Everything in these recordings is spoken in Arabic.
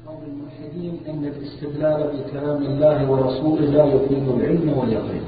قول الملحدين أن الاستدلال بكلام الله ورسوله لا يفيد العلم واليقين.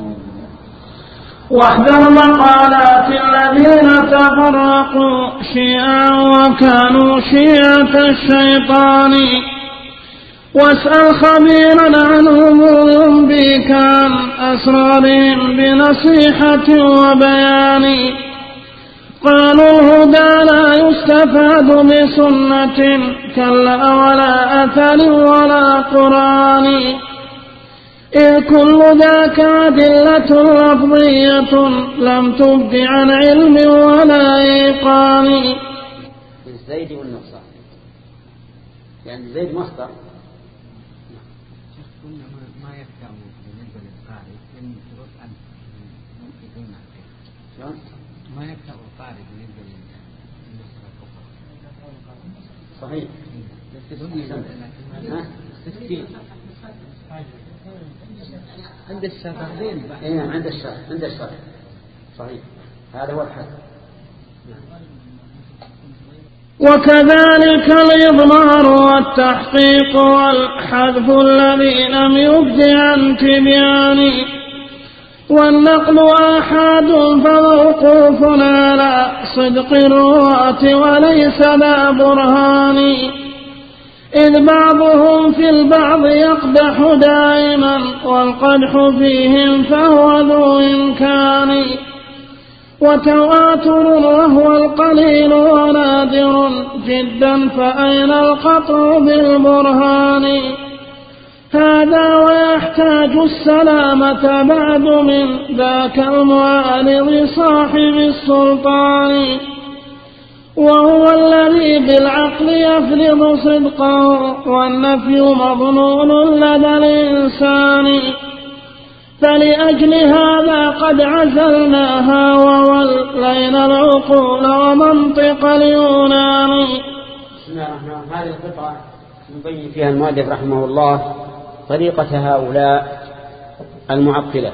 واحذر مقالات الذين تفرقوا شيعا وكانوا شيعة الشيطان، واسأل خبيرا عنهم ينبيك عن أسرارهم بنصيحة وبيان. قالوا الهدى لا يستفاد بسنة كلا ولا أثر ولا قرآن، إذ كل ذاك أدلة لفظية لم تبد عن علم ولا إيقان. الزيد والنقصان، يعني زيد مصدر ما يفتح بالنسبة للقارئ من شروط أن يمكن ما يفتح القارئ بالنسبة للنسخة الأخرى. صحيح. عند الشافعين. عند الشافعين صحيح، هذا هو الحد. وكذلك الإضمار والتحقيق والحذف الذي لم يبد عن تبيان، والنقل آحاد فموقوف على صدق الرواة وليس ذا برهان، إذ بعضهم في البعض يقدح دائما والقدح فيهم فهو ذو إمكان، وتواتر وهو القليل ونادر جدا فأين القطع بالبرهان. هذا ويحتاج السلامة بعد من ذاك المعارض صاحب السلطان، وهو الذي بالعقل يفرض صدقه والنفي مظنون لدى الإنسان. فلأجل هذا قد عزلناها وولينا العقول ومنطق اليونان. بسم الله الرحمن الرحيم. هذه القطعة يبين فيها المؤلف رحمه الله طريقة هؤلاء المعطلة.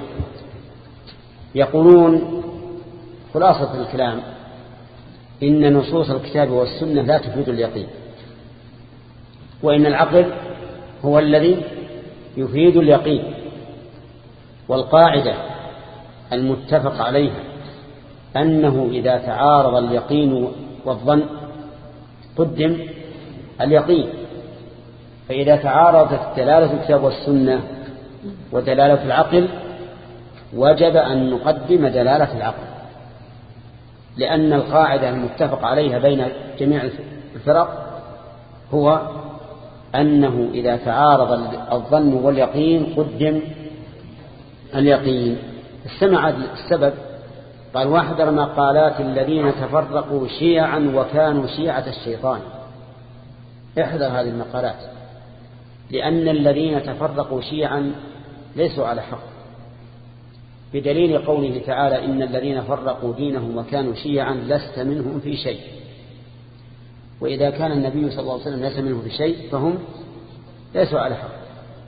يقولون خلاصة الكلام إن نصوص الكتاب والسنة لا تفيد اليقين، وإن العقل هو الذي يفيد اليقين. والقاعدة المتفق عليها أنه إذا تعارض اليقين والظن قدم اليقين، فإذا تعارضت دلالة الكتاب والسنة ودلالة العقل وجب أن نقدم دلالة العقل، لأن القاعدة المتفق عليها بين جميع الفرق هو أنه إذا تعارض الظن واليقين قدم اليقين. استمع السبب، قال واحذر مقالات الذين تفرقوا شيعا وكانوا شيعة الشيطان. احذر هذه المقالات، لأن الذين تفرقوا شيعا ليسوا على حق، بدليل قوله تعالى إن الذين فرقوا دينهم وكانوا شيعا لست منهم في شيء. وإذا كان النبي صلى الله عليه وسلم ليس منهم في شيء فهم ليسوا على حق.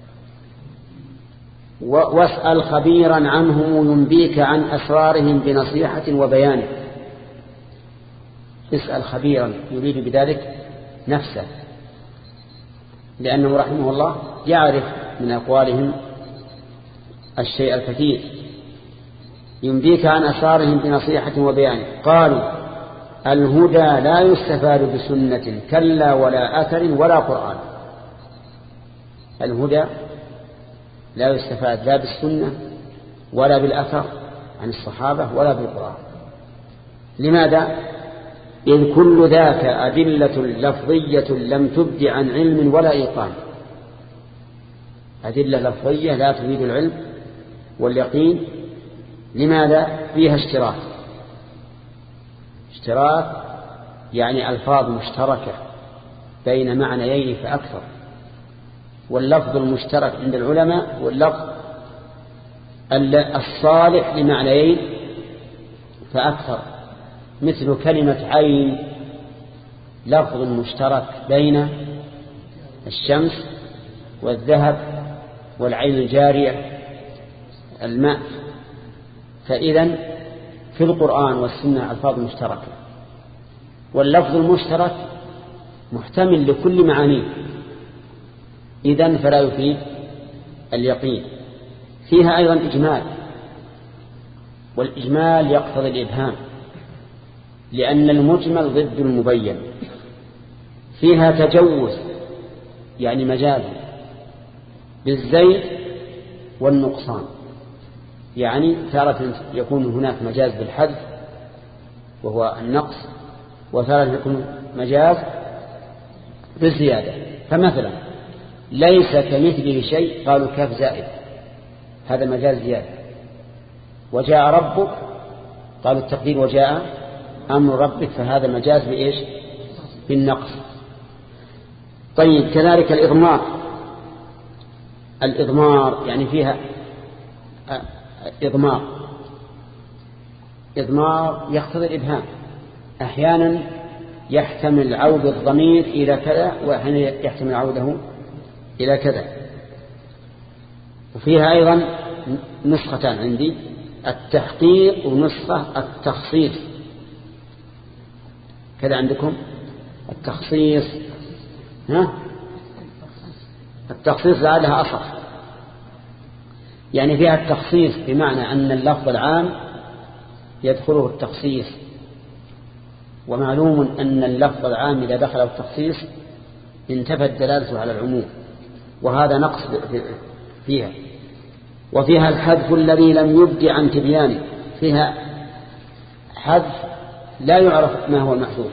واسأل خبيرا عنهم ينبيك عن أسرارهم بنصيحة وبيان. اسأل خبيرا يريد بذلك نفسه، لأنه رحمه الله يعرف من أقوالهم الشيء الكثير. ينبيك عن أسرارهم بنصيحة وبيان. قالوا الهدى لا يستفاد بسنة كلا ولا أثر ولا قرآن. الهدى لا يستفاد لا بالسنة ولا بالأثر عن الصحابة ولا بالقرآن. لماذا؟ إذ كل ذاك أدلة لفظية لم تبد عن علم ولا إيقان. أدلة لفظية لا تفيد العلم واليقين. لماذا؟ فيها اشتراك يعني ألفاظ مشتركة بين معنيين فأكثر، واللفظ المشترك عند العلماء واللفظ الصالح لمعنيين فأكثر، مثل كلمة عين لفظ مشترك بين الشمس والذهب والعين الجارية الماء. فإذن في القرآن والسنة ألفاظ مشتركة، واللفظ المشترك محتمل لكل معانيه، إذن فلا يفيد اليقين. فيها أيضا إجمال، والإجمال يقتضي الإبهام، لأن المجمل ضد المبين. فيها تجوز يعني مجاز بالزيد والنقصان، يعني تارة يكون هناك مجاز بالحذف وهو النقص، وتارة يكون مجاز بالزيادة. فمثلا ليس كمثله شيء قالوا كاف زائد، هذا مجاز زيادة. وجاء ربك قالوا التقدير وجاء أمر ربك، فهذا مجاز بإيش؟ بالنقص. طيب كذلك الإضمار يعني فيها إضمار يقتضي الإبهام، أحيانا يحتمل عود الضمير إلى كذا، وأحيانا يحتمل عوده إلى كذا. وفيها أيضا نسختان عندي، التحقيق ونسخة التخصيص. كذا عندكم التخصيص، التخصيص لعلها أصح، يعني فيها التخصيص بمعنى أن اللفظ العام يدخله التخصيص، ومعلوم أن اللفظ العام إذا دخله التخصيص انتفت دلالته على العموم، وهذا نقص فيها. وفيها الحذف الذي لم يبد عن تبيانه، فيها حذف لا يعرف ما هو المحذوف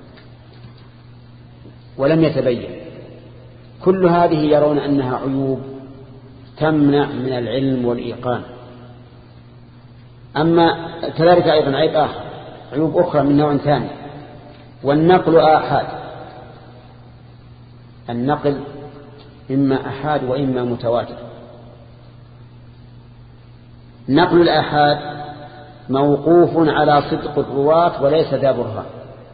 ولم يتبين. كل هذه يرون أنها عيوب تمنع من العلم والإيقان. أما كذلك أيضا عيب آخر، عيوب أخرى من نوع ثاني، والنقل آحاد. النقل إما أحاد وإما متواتر. نقل الآحاد موقوف على صدق الرواة وليس ذا برهان،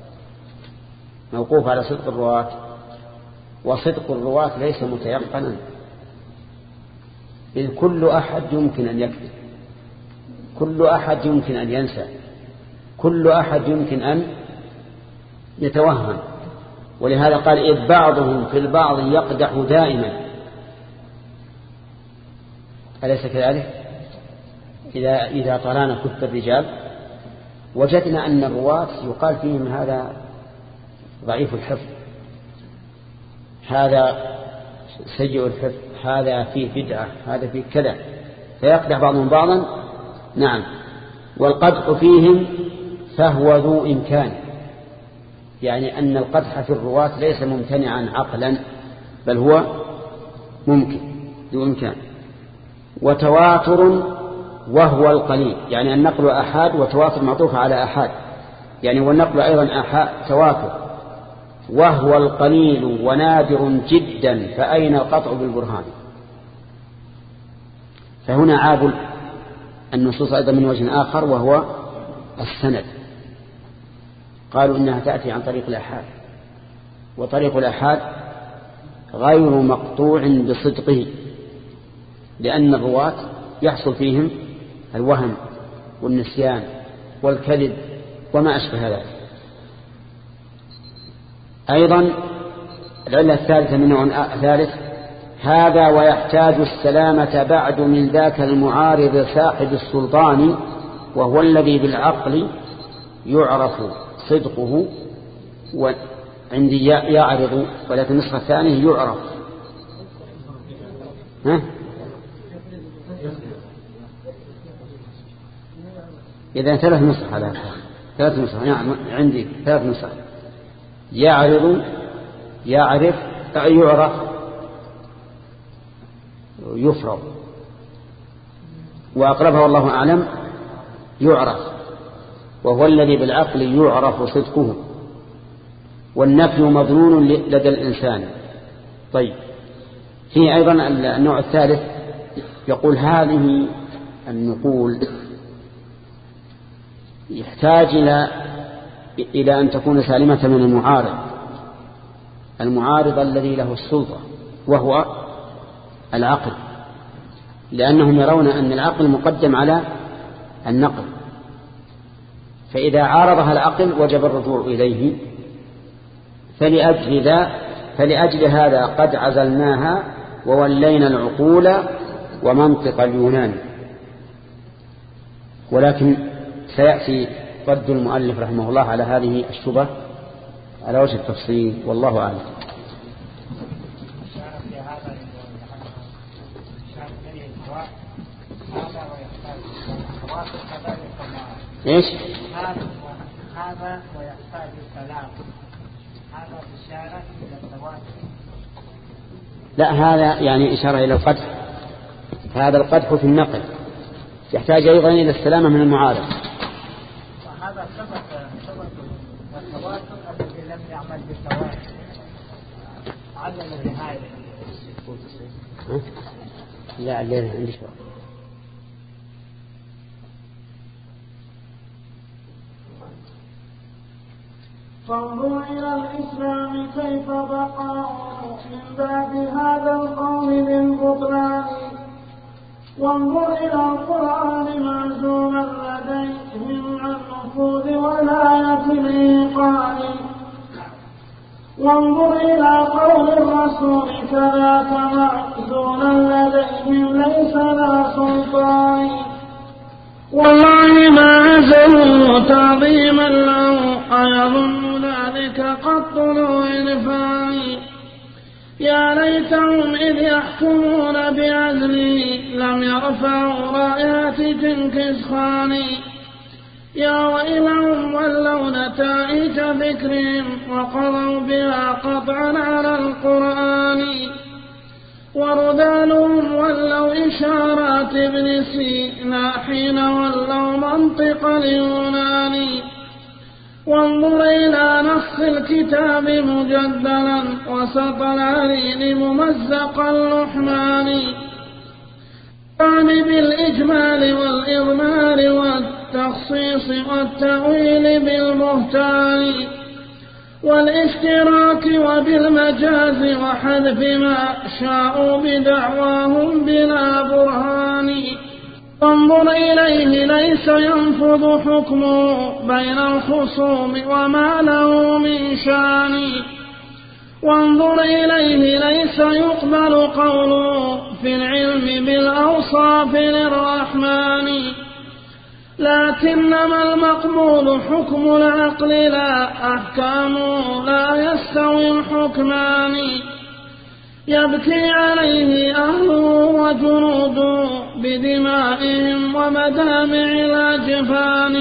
موقوف على صدق الرواة، وصدق الرواة ليس متيقنا، إذ كل أحد يمكن أن يكذب، كل أحد يمكن أن ينسى، كل أحد يمكن أن يتوهم. ولهذا قال إذ بعضهم في البعض يقدح دائما، أليس كذلك؟ إذا طرانا كتب الرجال وجدنا أن الرواة يقال فيهم هذا ضعيف الحفظ، هذا سيء الحفظ، هذا فيه بدعة، هذا فيه كذا، فيقدح بعضهم بعضا. نعم، والقدح فيهم فهو ذو إمكان، يعني أن القدح في الرواة ليس ممتنعا عقلا، بل هو ممكن ذو إمكان. وتواتر وهو القليل، يعني النقل أحاد، وتواتر معطوف على أحاد، يعني والنقل أيضا أحاد تواتر. وهو القليل ونادر جدا، فأين القطع بالبرهان؟ فهنا عاب النصوص أيضا من وجه آخر، وهو السند. قالوا إنها تأتي عن طريق الأحاد، وطريق الأحاد غير مقطوع بصدقه، لأن الرواة يحصل فيهم الوهم والنسيان والكذب وما أشبه ذلك. أيضا العلة الثالثة من نوع ثالث، هذا ويحتاج السلامة بعد من ذاك المعارض صاحب السلطان، وهو الذي بالعقل يعرف صدقه، وعندي يعرض، ولكن النسخة الثانية يعرف. إذا ثلاث نسخ على ثلاث نسخ، نعم عندي ثلاث نسخ، يعرض، يعرف، يعرف، يفرض، وأقربها والله أعلم يعرف، وهو الذي بالعقل يعرف صدقه، والنفي مظنون لدى الإنسان. طيب، في أيضا النوع الثالث، يقول هذه النقول يحتاج إلى أن تكون سالمة من المعارض الذي له السلطة، وهو العقل، لأنهم يرون أن العقل مقدم على النقل، فإذا عارضها العقل وجب الرجوع إليه. فلأجل هذا قد عزلناها وولينا العقول ومنطق اليونان. ولكن سيأتي رد المؤلف رحمه الله على هذه الشبهة على وجه التفصيل، والله أعلم. ايش هذا ويحتاج الكلام، هذا إشارة إلى التواتر. لا، هذا يعني إشارة إلى القدح. هذا القدح في النقل يحتاج أيضا إلى السلامة من المعارض. وهذا ثبت التواتر الذي لم يعمل بالتواتر علم النهاية. لا، الليلة عندي شوء. فانظر إلى الإسلام كيف بقاه من بعد هذا القول بالبطلان، وانظر إلى القرآن معزوما لديهم عن نفوذ ولاية الإيقان، وانظر إلى قول الرسول كذاك معزولا لديهم ليس لا سلطان، والله ما عزلوا تعظيما له أيظن ذلك قط ذو عرفان، يا ليتهم إذ يحكمون بعزلي لم يرفعوا رايات جنكز خان، يا ويلهم ولوا نتائج ذكرهم وقضوا بها قطعا على القرآن، ورذالهم ولوا إشارات ابن سينا حين ولوا منطق اليونان، وانظر إلى نص الكتاب مجدلا وسط العليل ممزق اللحمان، بالإجمال والإضمار والتخصيص والتأويل بالبهتان والاشتراك وبالمجاز وحذف ما شاءوا بدعواهم بلا برهان، وانظر إليه ليس ينفذ حكمه بين الخصوم وما له من شان، وانظر إليه ليس يقبل قوله في العلم بالأوصاف للرحمن، لكنما المقبول حكم العقل لا أحكامه لا يستوي الحكمان، يبكي عليه أهله وجنوده بدمائهم ومدامع الأجفان،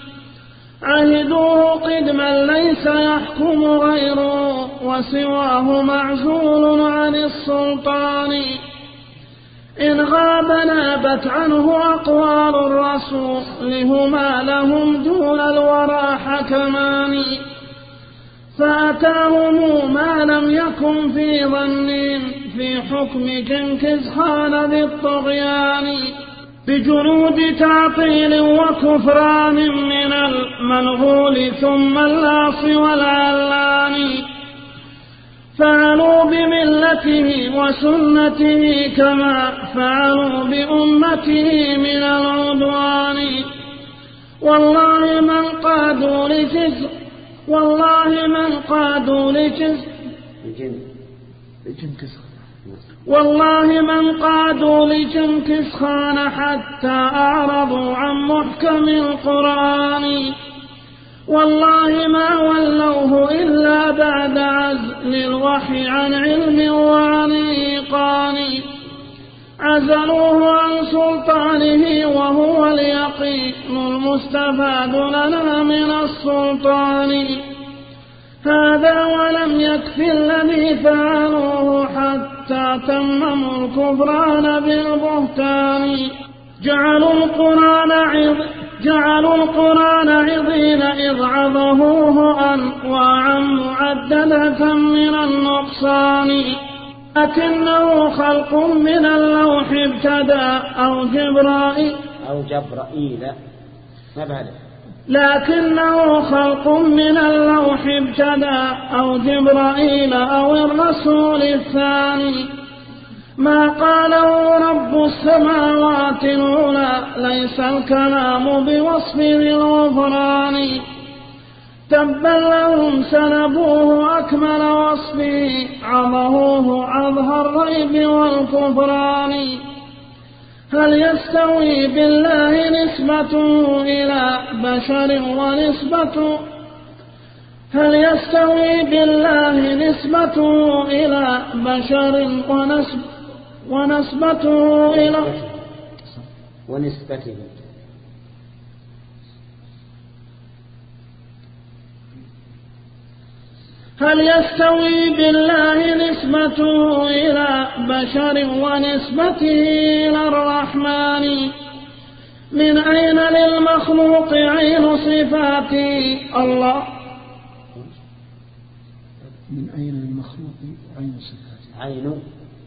عهدوه قدما ليس يحكم غيره وسواه معزول عن السلطان، إن غاب نابت عنه أقوال الرسول هما لهم دون الورى حكمان، فأتاهم ما لم يكن في ظن في حكم جنكز خان بالطغيان، بجنود تعطيل وكفران من المنغول ثم اللاص والعلان، فعلوا بملته وسنته كما فعلوا بأمته من العدوان، والله من قادوا لجنكز خان حتى أعرضوا عن محكم القرآن، والله ما ولوه إلا بعد عزل الوحي عن علم وعن إيقان، عزلوه عن سلطانه وهو اليقين المستفاد لنا من السلطان، هذا ولم يكف الذي فعلوه حتى تمموا الكفران بالبهتان، جعلوا القرآن عظيم إذ عظموه أنواعا معددة من النقصان، لكنه خلق من اللوح ابتدى أو جبرائيل لكنه خلق من اللوح ابتدى أو جبرائيل أو الرسول الثاني، ما قاله رب السماوات العلى ليس الكلام بوصف للغفران، تبا لهم سلبوه أكمل وصفه عظموه عظم مظهر الريب والكفران. هل يستوي بالله نسبته إلى بشر ونسبته إلى ونسبته هل يستوي بالله نسبته إلى بشر ونسبته إلى الرحمن؟ من أين للمخلوق عين صفاته الله؟ من أين للمخلوق عين صفاته؟ عين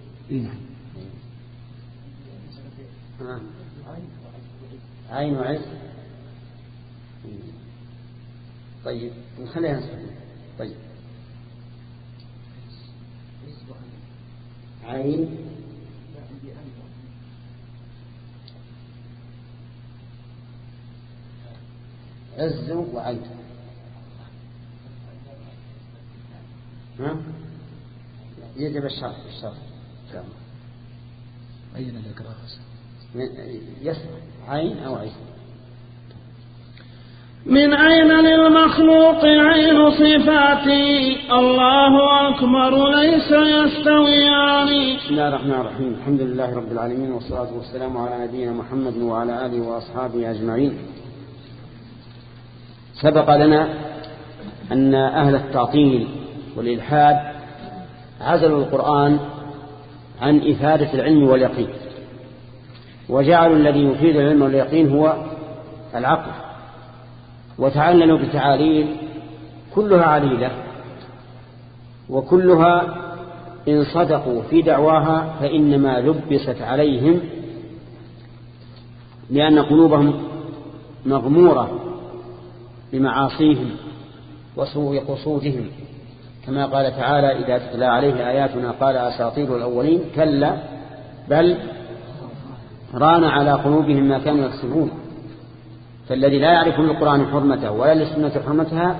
عين وعين. طيب نخليها نسبة. طيب عين عز وعين. يجب الشرط أين الإقرار؟ يسمع عين أو عين. من أين للمخلوق عين صفاته الله أكبر ليس يستويان. بسم الله الرحمن الرحيم. الحمد لله رب العالمين والصلاة والسلام على نبينا محمد وعلى آله وأصحابه أجمعين. سبق لنا أن أهل التعطيل والإلحاد عزلوا القرآن عن إفادة العلم واليقين، وجعلوا الذي يفيد العلم واليقين هو العقل، وتعللوا بتعاليل كلها عليلة، وكلها إن صدقوا في دعواها فإنما لبست عليهم لأن قلوبهم مغمورة بمعاصيهم وسوء قصودهم، كما قال تعالى إذا تتلى عليه آياتنا قال أساطير الأولين كلا بل ران على قلوبهم ما كانوا يكسبون. فالذي لا يعرف للقرآن حرمته ولا للسنة حرمتها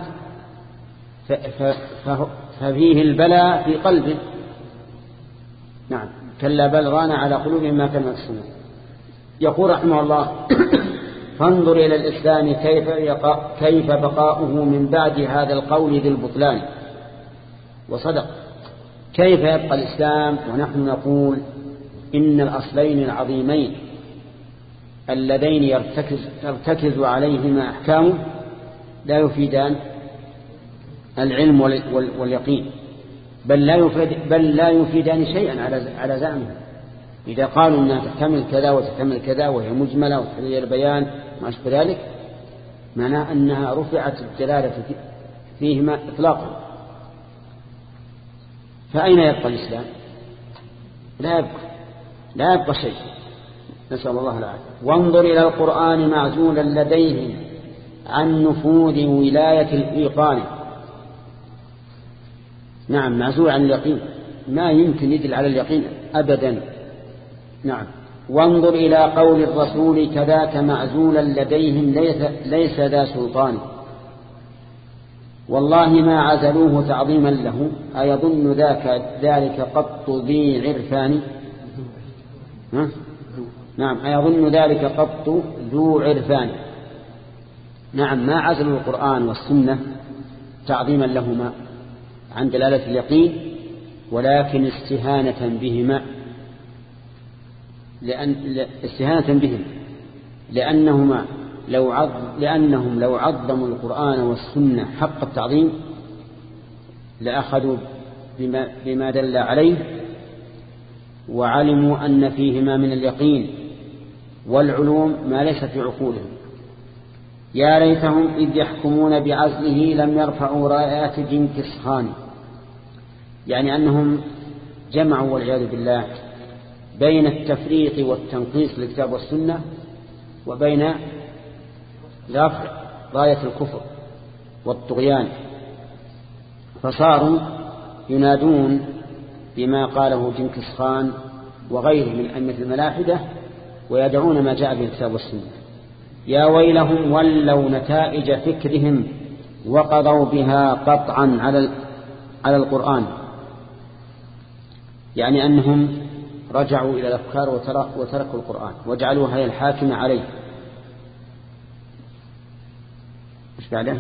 ففيه البلاء في قلبه. نعم كلا بل ران على قلوبهم ما كانوا يكسبون. يقول رحمه الله فانظر إلى الإسلام كيف بقاؤه من بعد هذا القول ذي البطلان. وصدق. كيف يبقى الإسلام ونحن نقول إن الأصلين العظيمين اللذين يرتكز عليهما أحكامه لا يفيدان العلم واليقين، بل لا يفيدان شيئا على زعمه. إذا قالوا أنها تحتمل كذا وتحتمل كذا وهي مجملة وتحتمل البيان ما أشبه ذلك، معناه أنها رفعت الدلالة فيهما إطلاقا. فأين يبقى الإسلام؟ لا يبقى شيء، نسأل الله العافية. وانظر إلى القرآن معزولا لديهم عن نفوذ ولاية الإيقان. نعم معزول عن اليقين، ما يمكن يدل على اليقين أبدا. نعم وانظر إلى قول الرسول كذاك معزولا لديهم ليس ذا سلطان. والله ما عزلوه تعظيما له أيظن ذلك قط ذي عرفان. نعم أيظن ذلك قط ذو عرفان. نعم ما عزلوا القرآن والسنة تعظيما لهما عن دلالة اليقين، ولكن استهانة بهما، استهانة بهم، لأنهم لو عظموا القرآن والسنة حق التعظيم لأخذوا بما دل عليه وعلموا أن فيهما من اليقين والعلوم ما ليس في عقولهم. يا ليتهم إذ يحكمون بعزله لم يرفعوا رايات جنكس خان. يعني أنهم جمعوا والعياذ بالله بين التفريق والتنقيص للكتاب والسنة وبين رفع راية الكفر والطغيان، فصاروا ينادون بما قاله جنكس خان وغيره من أئمة الملاحدة ويدعون ما جاء به الكتاب والسنة. يا ويلهم ولوا نتائج فكرهم وقضوا بها قطعا على القرآن. يعني أنهم رجعوا إلى الأفكار وتركوا القرآن وجعلوها هي الحاكمة عليه. مش بعده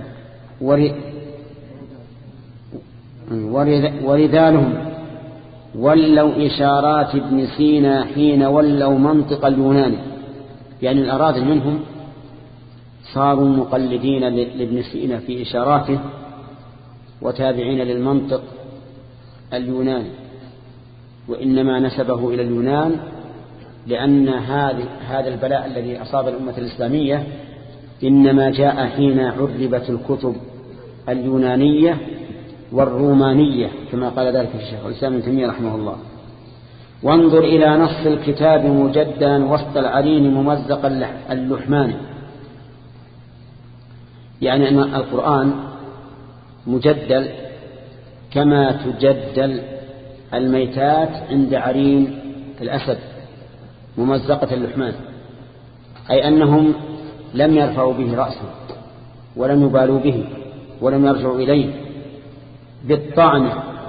ورذالهم ولوا إشارات ابن سينا حين ولوا منطق اليونان، يعني الأراذل منهم صاروا مقلدين لابن سينا في إشاراته وتابعين للمنطق اليوناني، وإنما نسبه إلى اليونان لأن هذا البلاء الذي أصاب الأمة الإسلامية إنما جاء حين عربت الكتب اليونانية والرومانية كما قال ذلك الشيخ الإسلام ابن تيمية رحمه الله. وانظر إلى نص الكتاب مجددا وسط العرين ممزق اللحمان، يعني أن القرآن مجدل كما تجدل الميتات عند عرين الأسد ممزقة اللحمان، أي أنهم لم يرفعوا به رأسا ولم يبالوا به ولم يرجعوا إليه بالطعن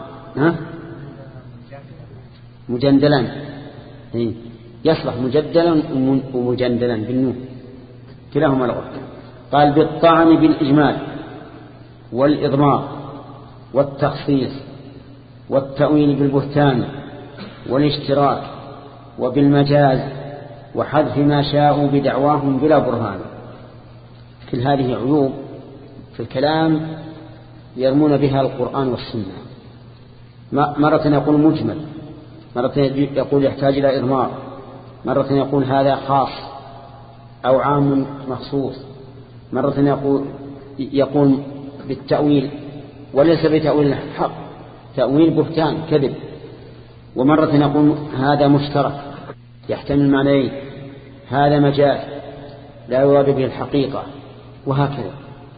مجندلا، يصلح مجدلا ومجندلا بالنون كلاهما لغة. قال بالطعن بالإجمال والإضمار والتخصيص والتأويل بالبهتان والاشتراك وبالمجاز وحذف ما شاءوا بدعواهم بلا برهان. كل هذه عيوب في الكلام يرمون بها القرآن والسنة. مرة يقول مجمل، مرة يقول يحتاج إلى إضمار، مرة يقول هذا خاص أو عام مخصوص، مرة يقول بالتأويل وليس بتأويل حق، تأويل بهتان كذب، ومرة يقول هذا مشترك يحتمل معنيين، هذا مجاز لا يراد به الحقيقة، وهكذا.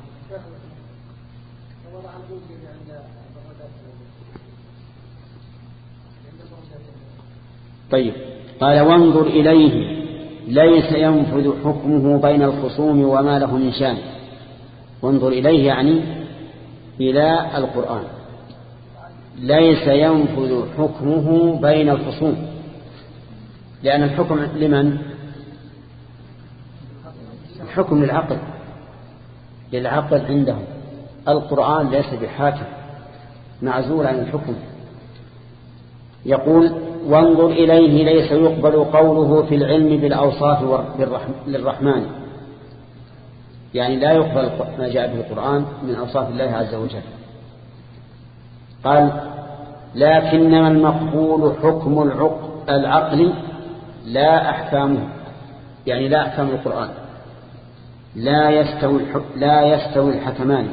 طيب قال وانظر إليه ليس ينفذ حكمه بين الخصوم وما له من شان. وانظر إليه يعني إلى القرآن، ليس ينفذ حكمه بين الخصوم، لأن الحكم لمن؟ الحكم للعقل عندهم، القرآن ليس بحاكم معزول عن الحكم. يقول وانظر إليه ليس يقبل قوله في العلم بالأوصاف للرحمن، يعني لا يقبل ما جاء به القرآن من أوصاف الله عز وجل. قال لكنما المقبول حكم العقل لا أحكامه، يعني لا أحكام القرآن. لا يستوي الحكمان.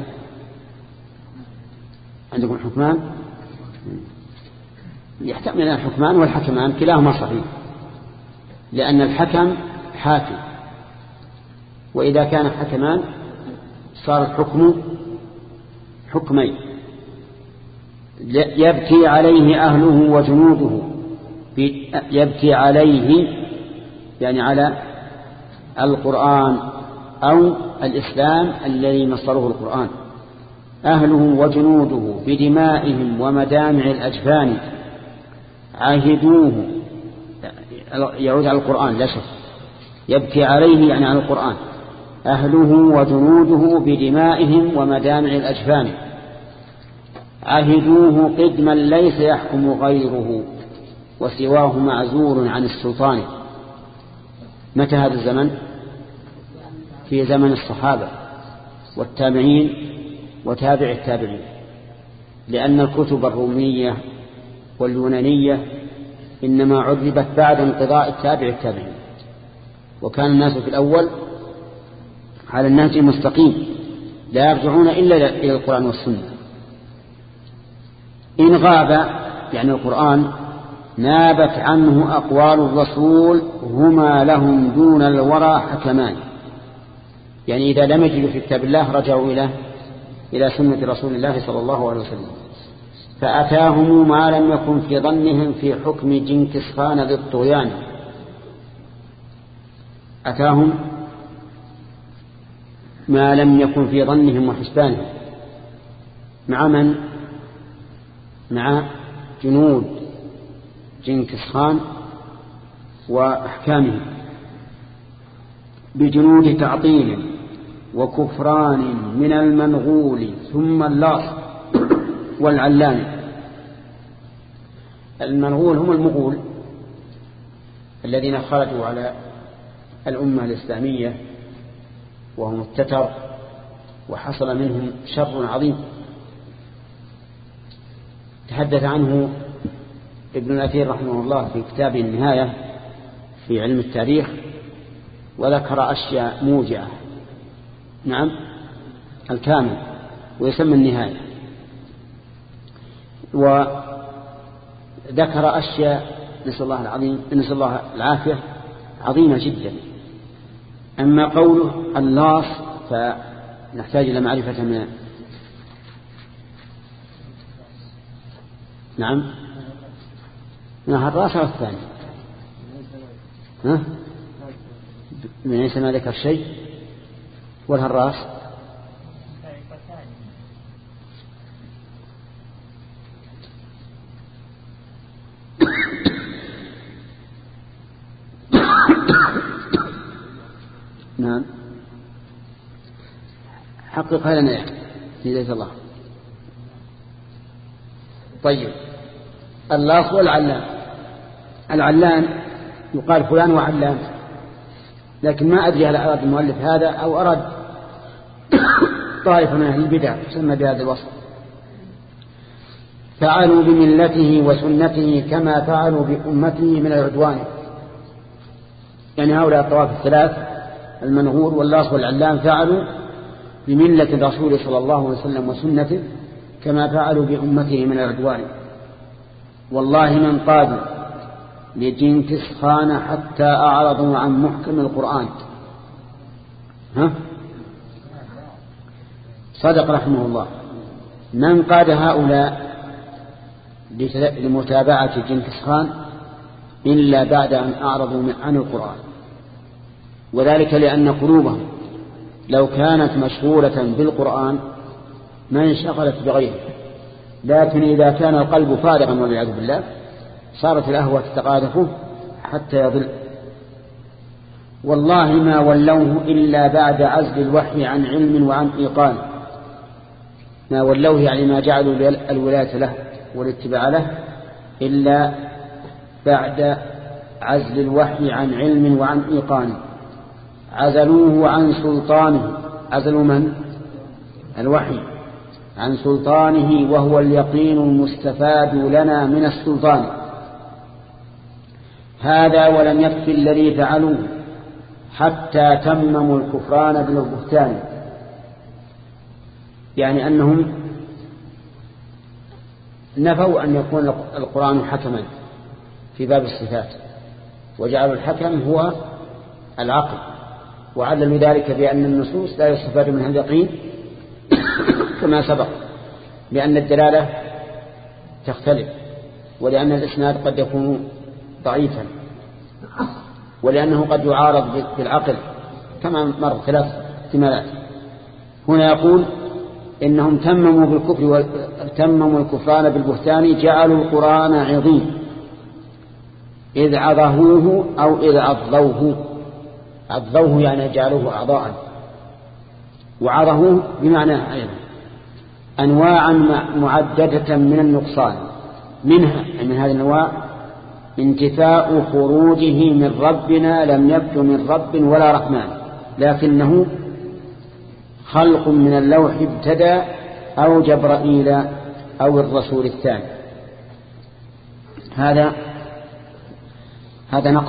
عندكم حكمان؟ يحتمل الحكمان والحكمان كلاهما صحيح، لأن الحكم حاكم، وإذا كان حكمان صار الحكم حكمين. يبكي عليه أهله وجنوده، يبكي عليه يعني على القرآن أو الإسلام الذي نصره القرآن، أهله وجنوده بدمائهم ومدامع الأجفان عاهدوه، يعود على القرآن لا شك، يبكي عليه يعني على القرآن، أهله وجنوده بدمائهم ومدامع الأجفان عاهدوه قدما ليس يحكم غيره وسواه معزول عن السلطان. متى هذا الزمن؟ في زمن الصحابة والتابعين وتابع التابعين، لأن الكتب الرومية واليونانية إنما عربت بعد انقضاء التابع التابعين، وكان الناس في الأول على النهج المستقيم لا يرجعون إلا إلى القرآن والسنة. إن غاب يعني القرآن نابت عنه أقوال الرسول هما لهم دون الورى حكمان، يعني إذا لم يجدوا في كتاب الله رجعوا إلى سنة رسول الله صلى الله عليه وسلم. فأتاهم ما لم يكن في ظنهم في حكم جنكس خان ذي الطغيان. أتاهم ما لم يكن في ظنهم وحسبانهم، مع من؟ مع جنود جنكس خان وأحكامه بجنود تعطيل وكفران من المنغول ثم اللاص والعلان. المنغول هم المغول الذين خرجوا على الأمة الإسلامية وهم التتر، وحصل منهم شر عظيم تحدث عنه ابن الأثير رحمه الله في كتابه النهاية في علم التاريخ، وذكر أشياء موجعة. نعم الكامل، ويسمى النهاية، وذكر أشياء نسأل الله العافية عظيمة جدا. أما قوله اللاص فنحتاج إلى معرفة من نعم الراس والثاني من ليس ما ذكر شيء ولا الراس نعم حقق لنا يعني جزاك الله. طيب اللاص والعلان. العلان يقال فلان وعلان، لكن ما أدري هل أراد المؤلف هذا أو أراد طائفة من أهل البدع تسمى بهذا الوصف. فعلوا بملته وسنته كما فعلوا بأمته من العدوان، يعني هؤلاء الطوائف الثلاث المنغول واللاص والعلان فعلوا بملة الرسول صلى الله عليه وسلم وسنته كما فعلوا بأمته من العدوان. والله من قادوا لجنكس خان حتى أعرضوا عن محكم القرآن. صدق رحمه الله. من قاد هؤلاء لمتابعة جنكس خان إلا بعد أن أعرضوا عن القرآن، وذلك لأن قلوبهم لو كانت مشغولة بالقرآن ما انشغلت بغيره، لكن إذا كان القلب فارغا والعياذ بالله صارت الأهوى تتقاذفه حتى يضل. والله ما ولوه إلا بعد عزل الوحي عن علم وعن إيقان. ما ولوه يعني ما جعلوا الولاية له والاتباع له إلا بعد عزل الوحي عن علم وعن إيقان. عزلوه عن سلطانه. عزلوا من؟ الوحي عن سلطانه، وهو اليقين المستفاد لنا من السلطان. هذا ولم يكفي الذي فعلوه حتى تمموا الكفران بالبهتان، يعني أنهم نفوا أن يكون القرآن حكما في باب الصفات، وجعلوا الحكم هو العقل، وعللوا ذلك بأن النصوص لا يستفاد منها اليقين كما سبق، لأن الدلالة تختلف، ولأن الإسناد قد يكون ضعيفا، ولأنه قد يعارض بالعقل كما مر 3 احتمالات. هنا يقول إنهم تمموا الكفران بالبهتان، جعلوا القرآن عظيم إذ عظهوه أو إذ عضوه. عضوه يعني جعلوه أعضاء، وعظهوه بمعنى أيضا أنواعا معددة من النقصان. منها من هذه الأنواع انتفاء خروجه من ربنا لم يبدو من رب ولا رحمن، لكنه خلق من اللوح ابتدى أو جبرائيل أو الرسول الثاني. هذا نقص.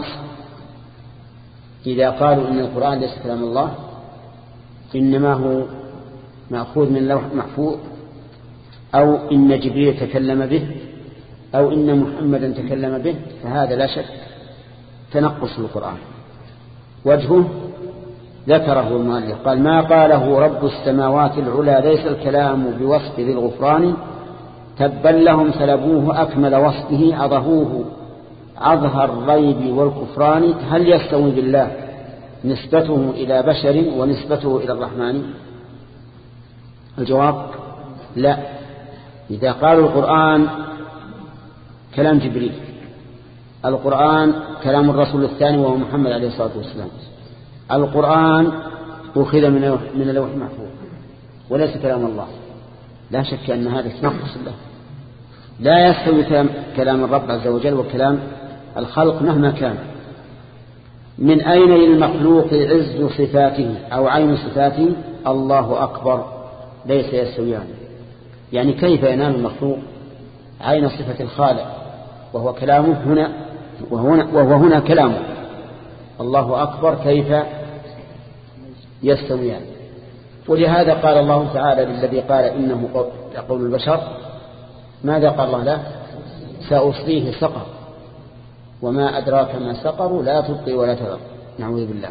إذا قالوا إن القرآن ليس كلام الله إنما هو مأخوذ من لوح محفوظ، أو إن جبريل تكلم به، أو إن محمدا تكلم به، فهذا لا شك تنقص القرآن. وجهه ذكره المؤلف قال ما قاله رب السماوات العلى ليس الكلام بوصف ذي الغفران، تبا لهم سلبوه أكمل وصفه عظهوه عظهر الريب والكفران. هل يستوي بالله نسبته إلى بشر ونسبته إلى الرحمن؟ الجواب لا. إذا قالوا القرآن كلام جبريل القرآن كلام الرسول الثاني وهو محمد عليه الصلاة والسلام. القرآن أخذ من اللوح المحفوظ وليس كلام الله. لا شك أن هذا تنقص له. لا يستوي كلام الرب عز وجل وكلام الخلق مهما كان. من أين للمخلوق عز صفاته أو عين صفاته؟ الله أكبر ليس يستويان. يعني كيف ينال المخلوق عين صفة الخالق وهو كلامه هنا وهو هنا كلامه؟ الله أكبر كيف يستويان. ولهذا قال الله تعالى للذي قال إنه قول البشر ماذا قال الله له؟ سأصليه سقر وما أدراك ما سقر لا تبقي ولا تذر. نعوذ بالله.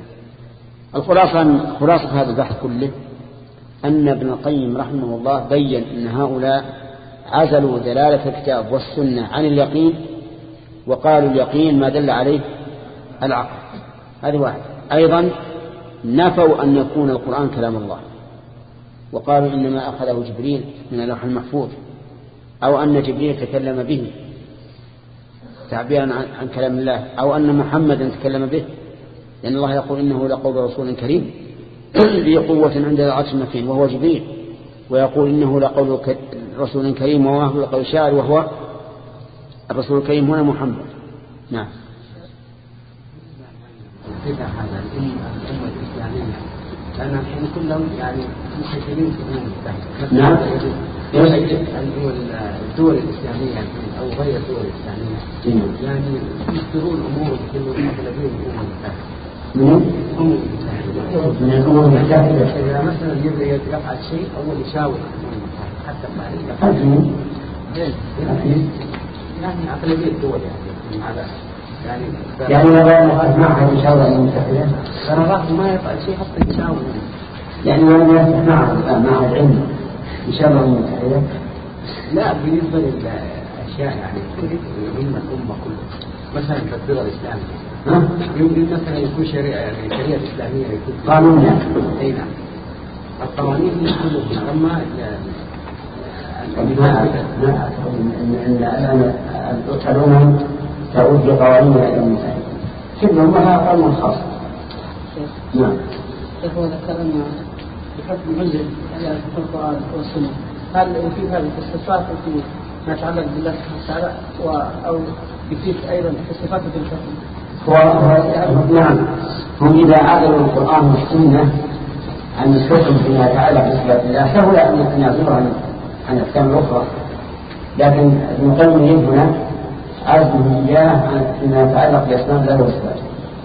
خلاصة هذا البحث كله أن ابن القيم رحمه الله بين أن هؤلاء عزلوا دلالة الكتاب والسنة عن اليقين، وقالوا اليقين ما دل عليه العقل. هذا واحد. أيضا نفوا أن يكون القرآن كلام الله، وقالوا إنما أخذه جبريل من اللوح المحفوظ، أو أن جبريل تكلم به تعبيرا عن كلام الله، أو أن محمدا تكلم به، لأن الله يقول إنه لقول رسول كريم ذي قوة عند العرش المكين وهو جبريل، ويقول إنه لقول رسول كريم وهو لقول شاعر وهو الرسول الكريم هنا محمد. نعم. هذا الأمة الإسلامية لأن الحين كلهم يعني مسجلين في الأمم المتحدة. نعم. الدول الإسلامية أو غير الدول الإسلامية يعني يصدرون أمور كلهم أغلبية الأمم المتحدة. من الأمم المتحدة. إذا مثلا يبغى يفعل شيء أول يشاور الأمم المتحدة حتى التاريخ. يعني أغلبية الدول يعني هذا يعني ما معها يشاور المتحدة. قرارات ما يفعل شيء حتى يشاور. يعني ما يستطيع مع العلم يشاور المتحدة. لا بالنسبة للأشياء يعني يهم الأمة كلها. مثلا في الدول الإسلامية يمكن مثلا يكون شريعة يعني شريعة إسلامية يكون قانون. أي نعم. القوانين كلها أما الأمم تعود بقوانين الأمم المتحدة كلهم لها قانون خاص. نعم. هو ذكر أن بحكم عزل على القرآن والسنة، هل يفيد هذه الصفات التي ما يتعلق بالله سبحانه وتعالى أو يفيد أيضا الصفات في الحكم؟ نعم. هم إذا عدلوا القرآن والسنة عن الحكم فيما يتعلق بصفات الله سهل أن يعبروا عن الأحكام الأخرى، لكن ابن القيم هنا عزمه إياه فيما يتعلق بأسماء الله وصفاته.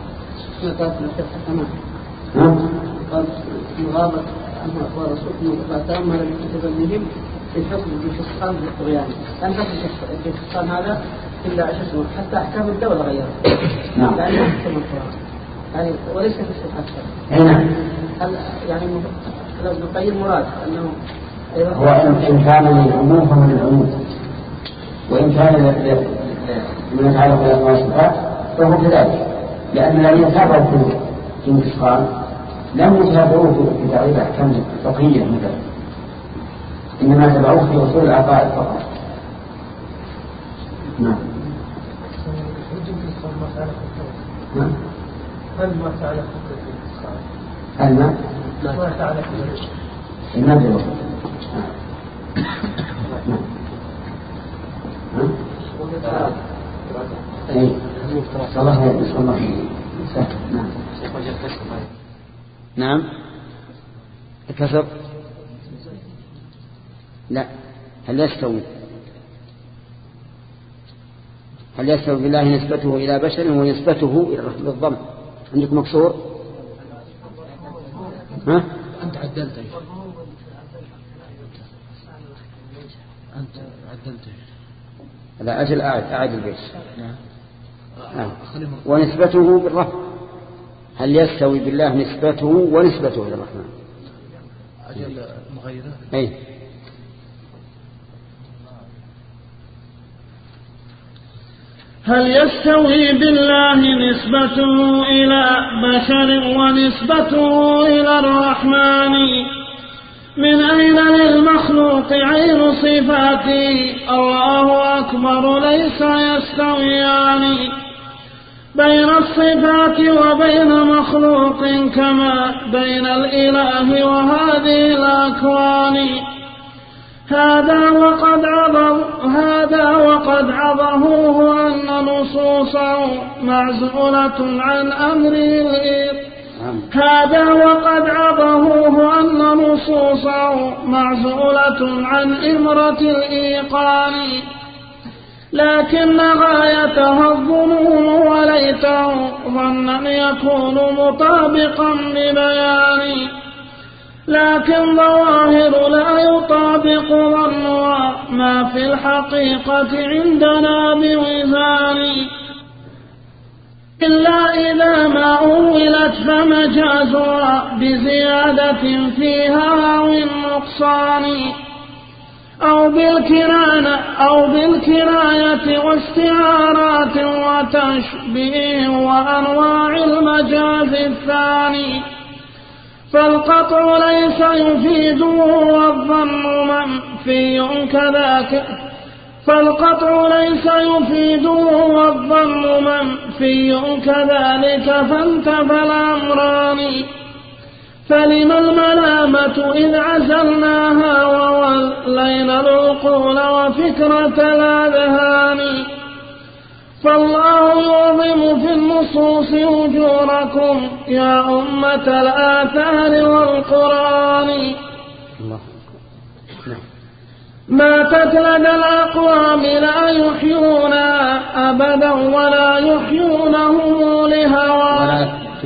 قال في غابة أنه أخبار رسول فأتأمل بمتبنهم في الحكم بالخصام بالطغيان، لم تكن الخصام هذا إلا أشهر حتى أحكام الدولة غيرها. نعم. يعني ما حكم القرآن يعني وليس في الصفات. نعم. هل يعني ابن القيم مراد أنه هو إن كان للعموم فهو للعموم، وإن كان من يتعلق بالأسماء والصفات فهو كذلك، لأن الذين تابعوا في الانتصار لم يتابعوه في تعريف أحكام فقهية مثلا، إنما تبعوه في أصول العقائد فقط. نعم. نعم. هل ما تعلق بالانتصار؟ هل ما تعلق بالانتصار؟ نعم. الكسر لا. هل يستوي بالله نسبته إلى بشر ونسبته إلى الرحمة بالضم؟ عندك مكسور؟ ها؟ أنت عدلت لا أجل أعد البيت. نعم. ونسبته بالرحمة. هل يستوي بالله نسبته ونسبته إلى الرحمن؟ أجل مغيرة. أي. هل يستوي بالله نسبته إلى بشر ونسبته إلى الرحمن؟ من أين للمخلوق عين صفاتي؟ الله أكبر ليس يستويان. الصفات وبين مخلوق كما بين الإله وهذه الأكوان. هذا وقد عظه أن نصوصه معزولة عن أمره هذا وقد عظه أن نصوصه معزولة عن إمرة الإيقان، لكن غايتها الظنون وليته ظنا يكون مطابقا ببيان، لكن ظواهر لا يطابق ظنها ما في الحقيقة عندنا بوزان، إلا إذا ما أولت فمجازها بزيادة فيها أو النقصان، أو بالكناية واستعارات وتشبيه وأنواع المجاز الثاني، فالقطع ليس يفيده والظن منفي كذاك، فانتفى الأمران. فلما الملامة إذ عزلناها وولينا العقول وفكرة الأذهان، فالله يعظم في النصوص أجوركم يا أمة الآثار والقرآن. ماتت لدى الأقوام لا يحيونها أبدا ولا يحيونه لهوى،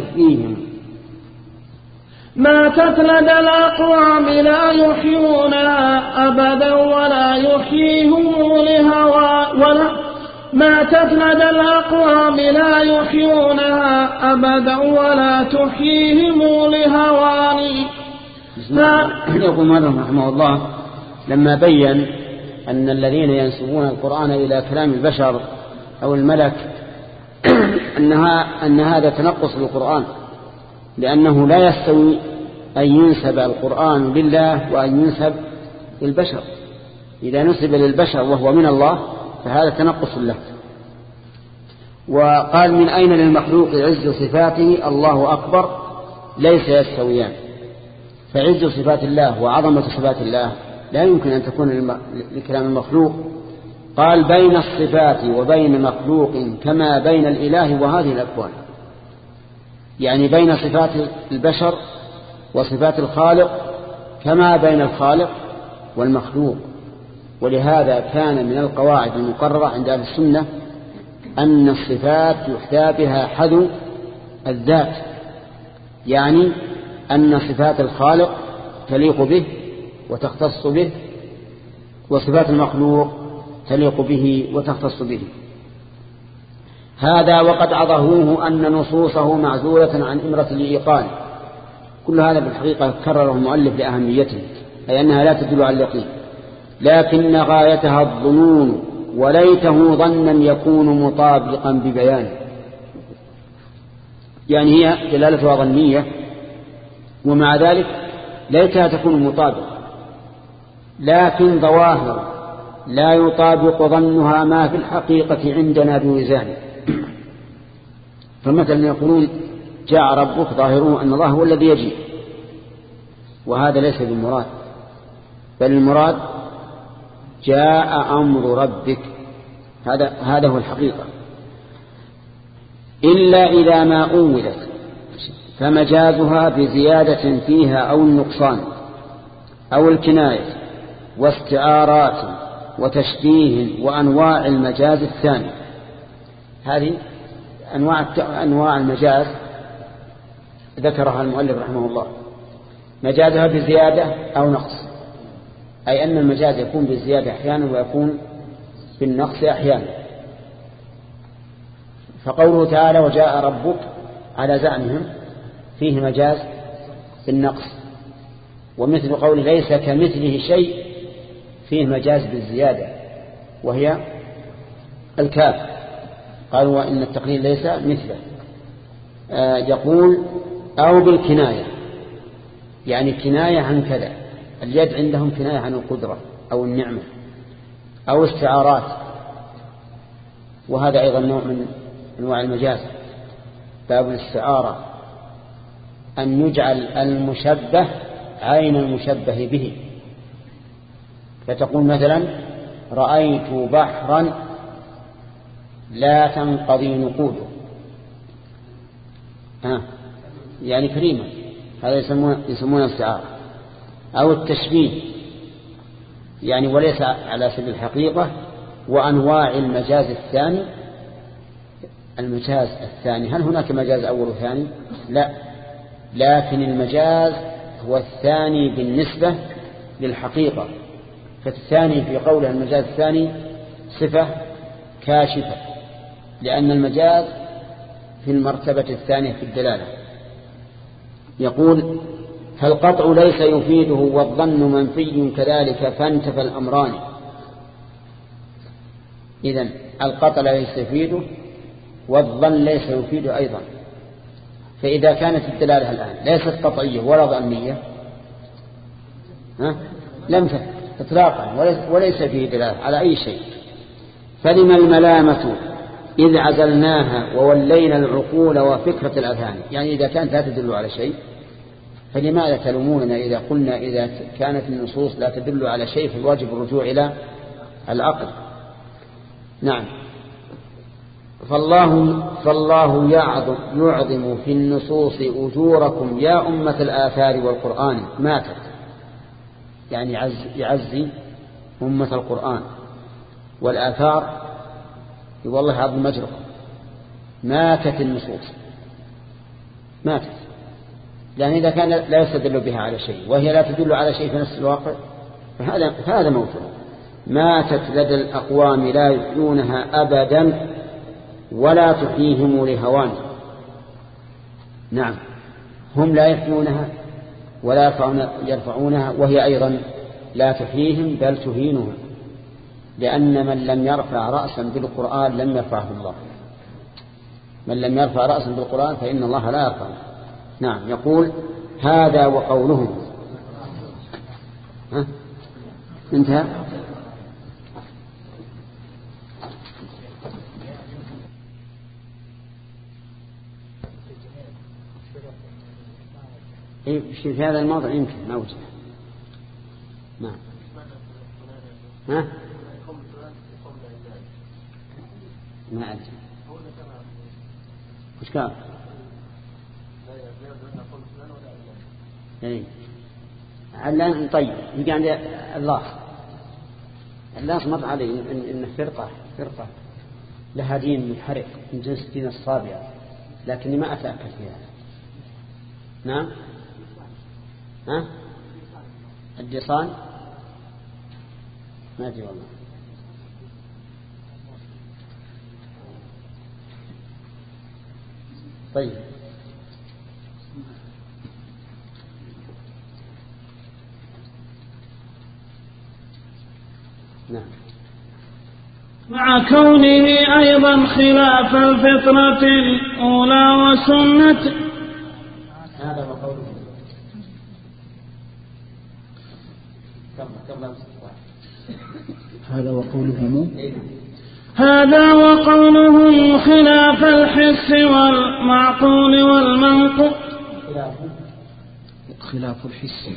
ماتت لدى الأقوام لا يحيونها أبدا ولا يحييهم لهوى ماتت لدى الأقوام لا يحيونها أبدا ولا تحييهم لهوان. يقول مالك رحمه الله لما بين أن الذين ينسبون القرآن إلى كلام البشر أو الملك أن هذا تنقص للقرآن، لأنه لا يستوي أن ينسب القرآن لله وأن ينسب للبشر. إذا نسب للبشر وهو من الله فهذا تنقص له. وقال من أين للمخلوق عز صفاته الله أكبر ليس يستويان، فعز صفات الله وعظمة صفات الله لا يمكن أن تكون لكلام المخلوق. قال بين الصفات وبين مخلوق كما بين الإله وهذه الأكوان، يعني بين صفات البشر وصفات الخالق كما بين الخالق والمخلوق. ولهذا كان من القواعد المقررة عند أهل السنة أن الصفات يحتى بها حذو الذات، يعني أن صفات الخالق تليق به وتختص به، وصفات المخلوق تليق به وتختص به. هذا وقد عظهوه أن نصوصه معزولة عن إمرة الإيقان. كل هذا بالحقيقة كرره المؤلف لأهميته، أي أنها لا تدل على اليقين، لكن غايتها الظنون وليته ظنا يكون مطابقا ببيانه، يعني هي دلالتها ظنية ومع ذلك ليتها تكون مطابقة، لكن ظواهر لا يطابق ظنها ما في الحقيقة عندنا بوزان. فمثلا يقولون جاء ربك ظاهره أن الله هو الذي يجيء، وهذا ليس بالمراد، بل المراد جاء أمر ربك، هذا هو الحقيقة. إلا إذا ما أولت فمجازها بزيادة فيها أو النقصان أو الكناية واستعارات وتشبيه وأنواع المجاز الثاني. هذه أنواع المجاز ذكرها المؤلف رحمه الله. مجازها بزيادة أو نقص، أي أن المجاز يكون بالزيادة أحيانا ويكون بالنقص أحيانا. فقوله تعالى وجاء ربك على زعمهم فيه مجاز بالنقص، ومثل قوله ليس كمثله شيء فيه مجاز بالزيادة وهي الكاف، قالوا وإن التقليل ليس مثله. يقول أو بالكناية، يعني كناية عن كذا، اليد عندهم كناية عن القدرة أو النعمة، أو استعارات، وهذا أيضا نوع من أنواع المجاز. باب الاستعارة أن يجعل المشبه عين المشبه به، فتقول مثلا رأيت بحرا لا تنقضي نقوده، يعني كريما، هذا يسمونه استعارة. أو التشبيه، يعني وليس على سبيل الحقيقة. وأنواع المجاز الثاني، المجاز الثاني هل هناك مجاز أول وثاني؟ لا، لكن المجاز هو الثاني بالنسبة للحقيقة. فالثاني في قوله المجاز الثاني صفة كاشفة، لأن المجاز في المرتبة الثانية في الدلالة. يقول فالقطع ليس يفيده والظن منفي كذلك فانتفى الأمران. إذن القطع ليس يفيده والظن ليس يفيده أيضا. فإذا كانت الدلالة الآن ليست قطعية ولا ظنية لم تفت إطلاقا وليس فيه دلالة على أي شيء، فلما الملامة إذ عزلناها وولينا العقول وفكرة الأذهان. يعني إذا كانت لا تدل على شيء فلماذا تلوموننا إذا قلنا إذا كانت النصوص لا تدل على شيء فالواجب الرجوع إلى العقل. نعم. فالله يعظم في النصوص أجوركم يا أمة الآثار والقرآن ماتت، يعني يعزي أمة القرآن والآثار، والله عظم أجركم. ماتت النصوص، ماتت، لأن إذا كان لا يستدل بها على شيء وهي لا تدل على شيء في نفس الواقع فهذا موت. ماتت لدى الأقوام لا يحيونها أبدا ولا تحييهم لهوان. نعم، هم لا يحيونها ولا يرفعونها، وهي أيضا لا تحييهم بل تهينهم، لأن من لم يرفع رأسا بالقرآن لم يرفعه الله. من لم يرفع رأسا بالقرآن فإن الله لا يرفعه. نعم. يقول هذا وقولهم انتهى. في هذا الموضع يمكن ما وجد. نعم. ما أدري وش قال. الآن طيب يجي عند الله مر علي إن فرقة لها دين منحرف من جنس دين الصابئة، لكني ما أتأكد فيها. نعم. الديصان ما أدري والله. طيب. نعم. مع كونه أيضا خلاف الفطرة الأولى وسنة. هذا وقولهم خلاف الحس والمعقول والمنقول. خلاف الحس.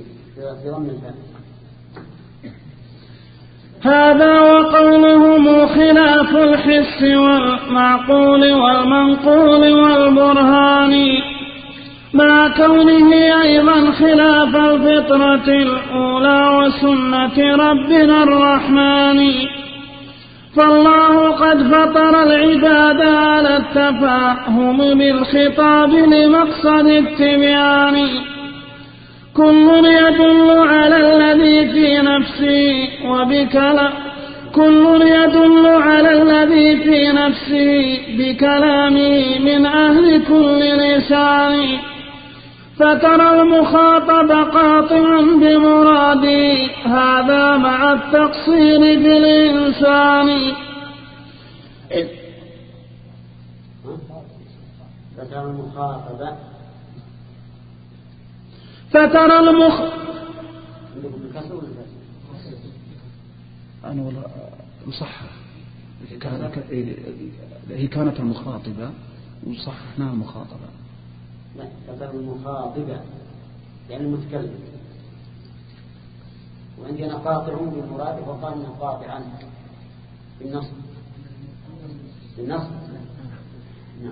هذا وقولهم خلاف الحس والمعقول والمنقول والبرهان، مع كونه أيضا خلاف الفطرة الأولى وسنة ربنا الرحمن. فالله قد فطر العباد على التفاهم بالخطاب لمقصد التبيان، كل يدل على الذي في نفسي كل يدل على الذي في نفسي بكلامي من أهل كل لسان. فترى المخاطب قاطعا بمرادي هذا مع التقصير بالإنسان. فترى أنا والله مصحح. هي كانت المخاطبة وصححنا المخاطبة. لا فترى المخاطبة يعني المتكلم، وعندنا قاطع بالمراد وقال انه قاطعا بالنصب نعم.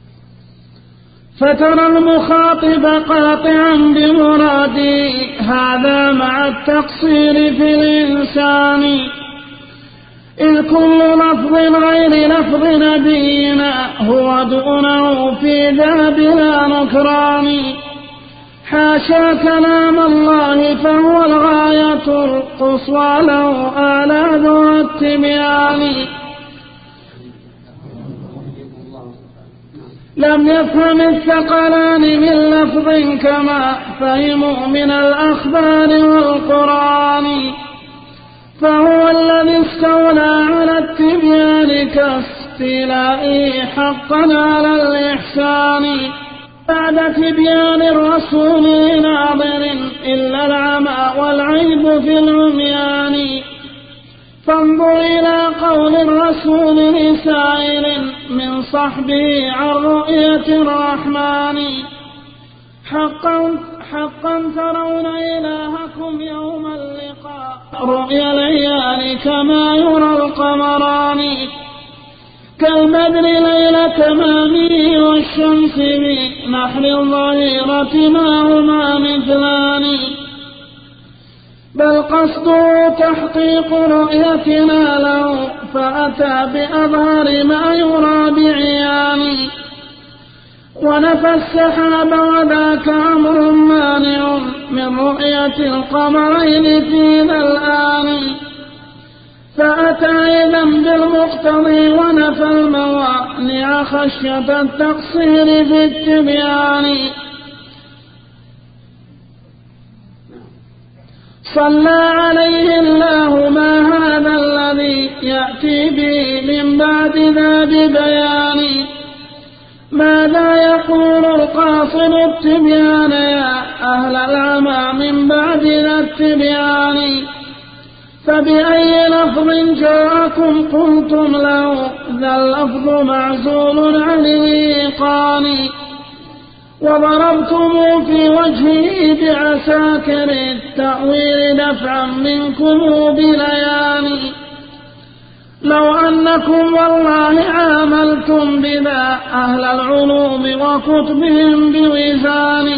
فترى المخاطب قاطعا بمرادي هذا مع التقصير في الإنسان، إذ كل لفظ غير لفظ نبينا هو دونه في ذا بلا نكران. حاشا كلام الله فهو الغاية القصوى له آلاذ التبيان. لم يفهم الثقلان من لفظ كما فهموا من الأخبار والقرآن، فهو الذي استولى على التبيان كاستيلائه حقا على الإحسان. بعد تبيان الرسول ناظر إلا العمى والعيب في العميان. فانظر إلى قول الرسول لسائل من صحبه عن رؤية الرحمن. حقا ترون إلهكم يوم اللقاء رؤيا العيان كما يرى القمران. كالبدر ليلة تمامه والشمس بنحر الظهيرة ما هما مثلان. بل قصده تحقيق رؤيتنا له فأتى بأظهر ما يرى بعيان. ونفى السحاب وذاك أمر مانع من رؤية القمرين فينا الآن. فأتى إذا بالمقتضي ونفى الموانع خشية التقصير في التبيان. صلى عليه الله ما هذا الذي يأتي به من بعد ذا ببيان. ماذا يقول القاصد التبيان يا أهل العمى من بعد ذا التبيان. فبأي لفظ جاءكم قلتم له ذا اللفظ معزول عن الإيقان. وضربتم في وجهه بعساكر التأويل دفعا منكم بليان. لو أنكم والله عاملتم بذا أهل العلوم وكتبهم بوزان.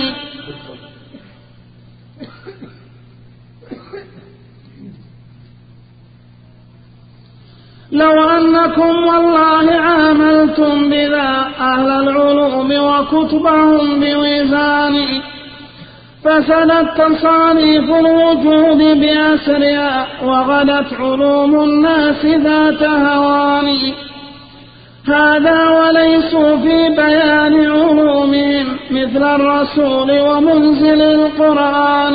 لو أنكم والله عاملتم بذا أهل العلوم وكتبهم بوزان. فسدت تصانيف الوجود بأسرها وغدت علوم الناس ذات هوان. هذا وليسوا في بيان علومهم مثل الرسول ومنزل القرآن.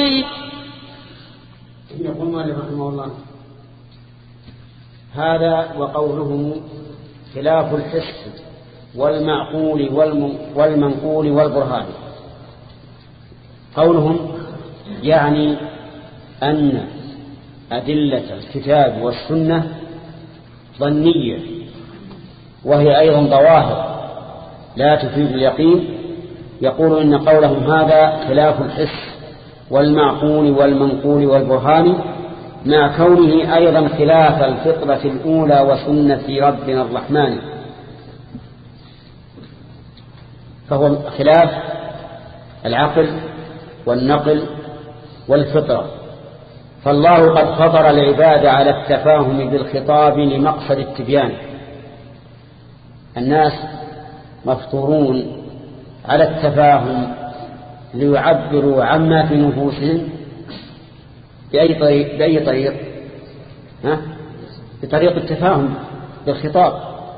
يقول مالك رحمه الله هذا وقوله خلاف الحس والمعقول والمنقول والبرهان. قولهم يعني أن أدلة الكتاب والسنة ظنية وهي أيضا ظواهر لا تفيد اليقين. يقول إن قولهم هذا خلاف الحس والمعقول والمنقول والبرهان مع كونه أيضا خلاف الفطرة الأولى وسنة ربنا الرحمن، فهو خلاف العقل والنقل والفطرة. فالله قد فطر العباد على التفاهم بالخطاب لمقصد التبيان. الناس مفطورون على التفاهم ليعبروا عما في نفوسهم بأي طريق؟ بطريق التفاهم بالخطاب.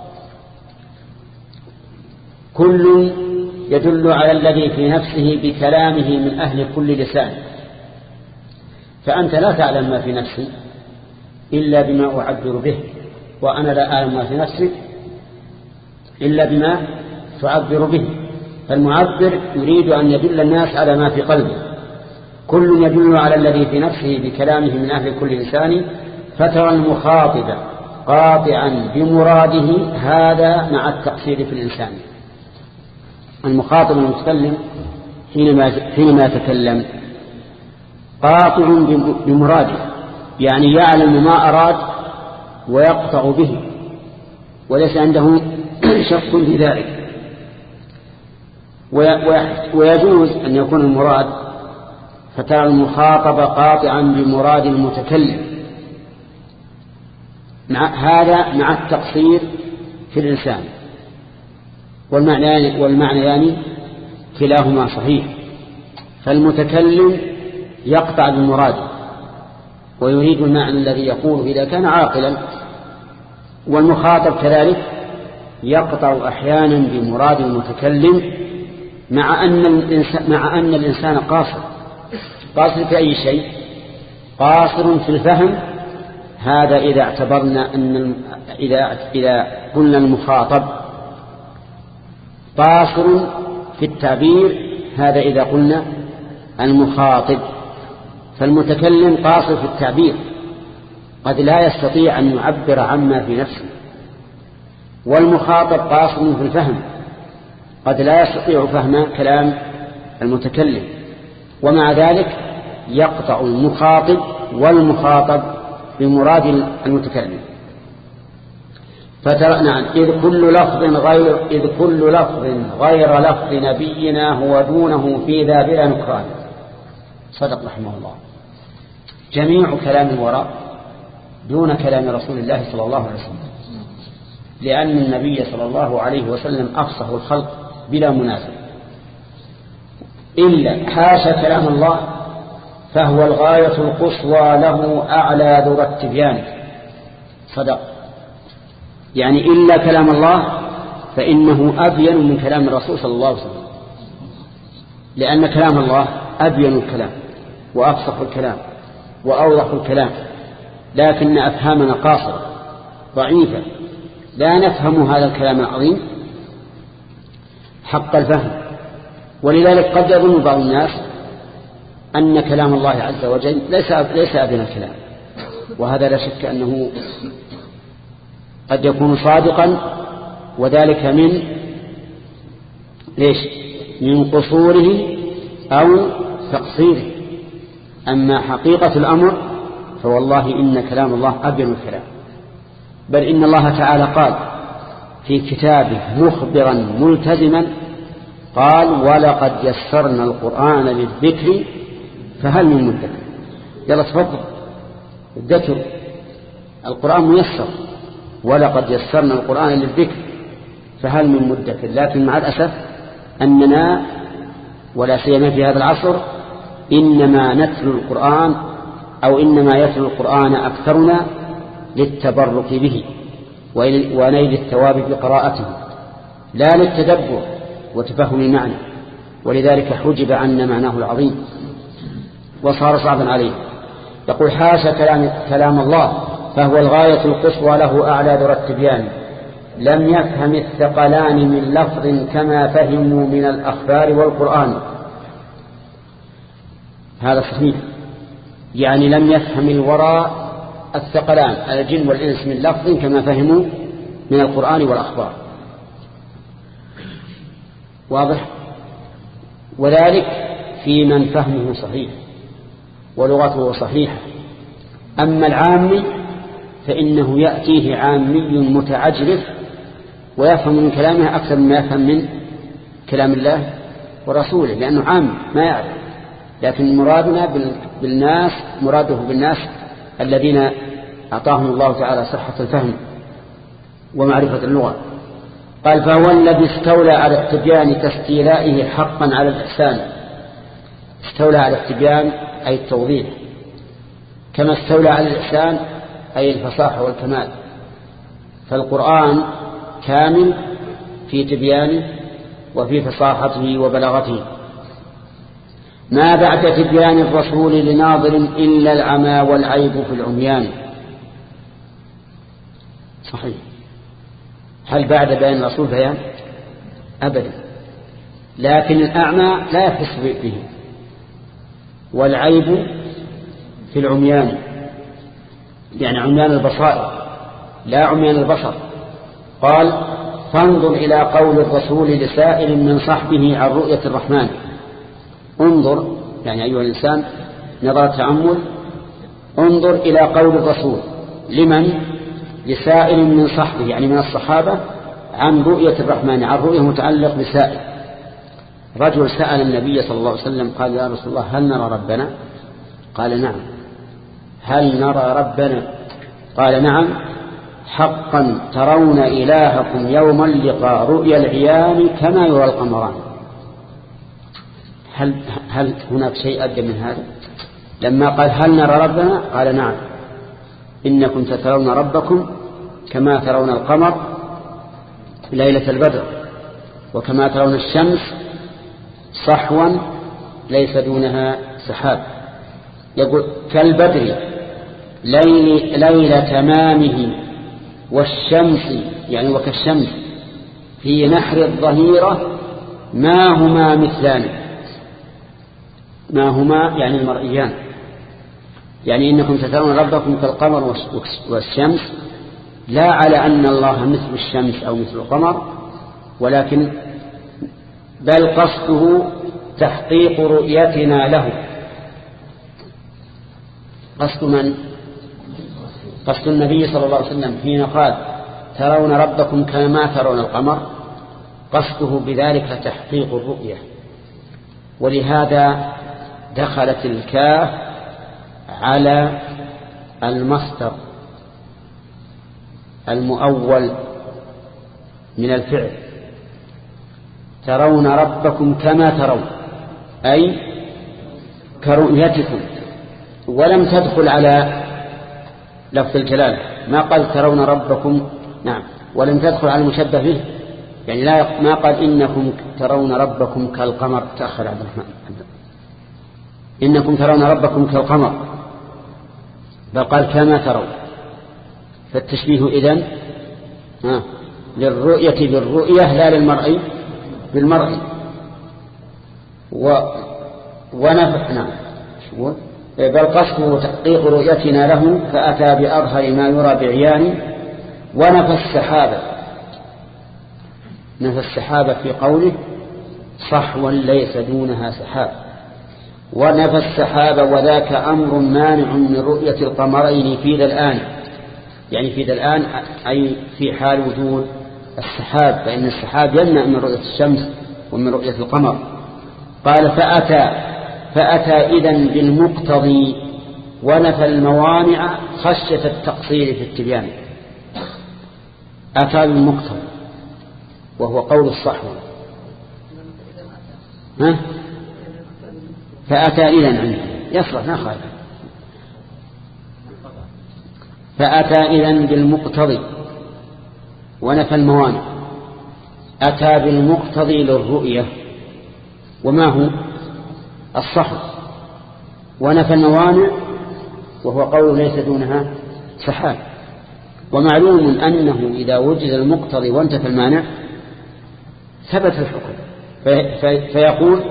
كل يدل على الذي في نفسه بكلامه من أهل كل لسان. فأنت لا تعلم ما في نفسي إلا بما أعبر به، وأنا لا أعلم ما في نفسك إلا بما تعبر به. فالمعبر يريد أن يدل الناس على ما في قلبه. كل يدل على الذي في نفسه بكلامه من أهل كل لسان. فترى المخاطب قاطعا بمراده هذا مع التقصير في الإنسان. المخاطب المتكلم حينما يتكلم قاطع بمراده، يعني يعلم ما أراد ويقطع به وليس عنده شك في ذلك. ويجوز أن يكون المراد فترى المخاطب قاطعا بمراد المتكلم، هذا مع التقصير في الإنسان، والمعنيان كلاهما صحيح. فالمتكلم يقطع بمراده ويريد المعنى الذي يقوله إذا كان عاقلا، والمخاطب كذلك يقطع أحيانا بمراد المتكلم مع أن الإنسان قاصر في أي شيء؟ قاصر في الفهم. هذا إذا اعتبرنا أن إذا قلنا المخاطب قاصر في التعبير، هذا إذا قلنا المخاطب. فالمتكلم قاصر في التعبير، قد لا يستطيع أن يعبر عما في نفسه، والمخاطب قاصر في الفهم، قد لا يستطيع فهم كلام المتكلم، ومع ذلك يقطع المخاطب والمخاطب بمراد المتكلم. فترى إذ كل لفظ غير لفظ نبينا هو دونه في ذا بلا نكران. صدق رحمه الله. جميع كلام الوراء دون كلام رسول الله صلى الله عليه وسلم، لأن النبي صلى الله عليه وسلم أفصح الخلق بلا منازع، إلا حاشا كلام الله فهو الغاية القصوى له أعلى ذرة التبيان. صدق. يعني إلا كلام الله فإنه أبين من كلام الرسول صلى الله عليه وسلم، لأن كلام الله أبين الكلام وأفصح الكلام وأوضح الكلام، لكن أفهامنا قاصرة ضعيفة، لا نفهم هذا الكلام العظيم حق الفهم. ولذلك قد يظن بعض الناس أن كلام الله عز وجل ليس أبين الكلام، وهذا لا شك أنه قد يكون صادقا، وذلك من قصوره أو تقصيره. أما حقيقة الأمر فوالله إن كلام الله أبين الكلام، بل إن الله تعالى قال في كتابه مخبرا ملتزما، قال ولقد يسرنا القرآن للذكر فهل من مدكر. يلا تفضل الذكر، القرآن ميسر، ولقد يسرنا القرآن للذكر فهل من مدكر. لكن مع الأسف أننا ولا سيما في هذا العصر إنما نتلو القرآن أو إنما يتلو القرآن أكثرنا للتبرك به ونيل الثواب بقراءته، لا للتدبر وتفهم المعنى، ولذلك حجب عنا معناه العظيم وصار صعبا عليه. يقول حاشا كلام الله فهو الغاية القصوى له أعلى ذرة التبيان، لم يفهم الثقلان من لفظ كما فهموا من الأخبار والقرآن. هذا صحيح، يعني لم يفهم الوراء الثقلان الجن والإنس من لفظ كما فهموا من القرآن والأخبار. واضح؟ وذلك في من فهمه صحيح ولغته صحيحة. أما العامي فإنه يأتيه عامي متعجرف ويفهم من كلامه أكثر مما يفهم من كلام الله ورسوله، لأنه عام ما يعرف. لكن مراده بالناس الذين أعطاهم الله تعالى صحة الفهم ومعرفة اللغة. قال فهو الذي استولى على التبيان كاستيلائه حقا على الإحسان. استولى على التبيان أي التوضيح، كما استولى على الإحسان أي الفصاحة والكمال. فالقرآن كامل في تبيانه وفي فصاحته وبلاغته. ما بعد تبيان الرسول لناظر إلا العمى والعيب في العميان. صحيح. هل بعد بيان الرسول بيان؟ أبدا. لكن الأعمى لا يحس به، والعيب في العميان، يعني عميان البصائر لا عميان البصر. قال فانظر إلى قول الرسول لسائل من صحبه عن رؤية الرحمن. انظر يعني أيها الإنسان نظر تأمل، انظر إلى قول الرسول لمن؟ لسائل من صحبه يعني من الصحابة عن رؤية الرحمن، عن رؤية متعلق بسائل. رجل سأل النبي صلى الله عليه وسلم قال يا رسول الله هل نرى ربنا؟ قال نعم. هل نرى ربنا؟ قال نعم حقا ترون إلهكم يوم اللقاء رؤيا العيان كما يرى القمران. هل هناك شيء أدى من هذا؟ لما قال هل نرى ربنا قال نعم إنكم سترون ربكم كما ترون القمر ليلة البدر وكما ترون الشمس صحوا ليس دونها سحاب. يقول كالبدر ليل تمامه والشمس يعني وكالشمس في نحر الظهيرة ما هما مثلان. ما هما يعني المرئيان، يعني إنكم سترون ربكم كالقمر والشمس، لا على أن الله مثل الشمس أو مثل القمر، ولكن بل قصده تحقيق رؤيتنا له. قصد من؟ قصد النبي صلى الله عليه وسلم حين قال ترون ربكم كما ترون القمر، قصده بذلك تحقيق الرؤية. ولهذا دخلت الكاف على المصدر المؤول من الفعل ترون ربكم كما ترون أي كرؤيتكم، ولم تدخل على لفظ الجلالة. ما قال ترون ربكم نعم، ولم تدخل على المشبه به، يعني ما قال إنكم ترون ربكم كالقمر. تأخر عبد الرحمن إنكم ترون ربكم كالقمر، بل قال كما ترون. فالتشبيه إذن للرؤية بالرؤية لا للمرئي بالمرئي. ونفع نعم بل قصده تحقيق رؤيتنا له فأتى بأظهر ما يرى بعيان. ونفى السحابة، نفى السحابة في قوله صحوا ليس دونها سحاب. ونفى السحابة وذاك أمر مانع من رؤية القمرين في ذا الآن، يعني في ذا الآن أي في حال وجود السحاب، فإن السحاب يمنع من رؤية الشمس ومن رؤية القمر. قال فأتى إذن بالمقتضي ونفى الموانع خشية التقصير في التبيان. أتى بالمقتضي وهو قول الصحوة. فأتى إذن عنه يصلح ما خالف. فأتى إذن بالمقتضي ونفى الموانع. أتى بالمقتضي للرؤية وما هو الصحو، ونفى الموانع وهو قول ليس دونها سحاب. ومعلوم أنه إذا وجد المقتضي وانتفى المانع ثبت الحكم. فيقول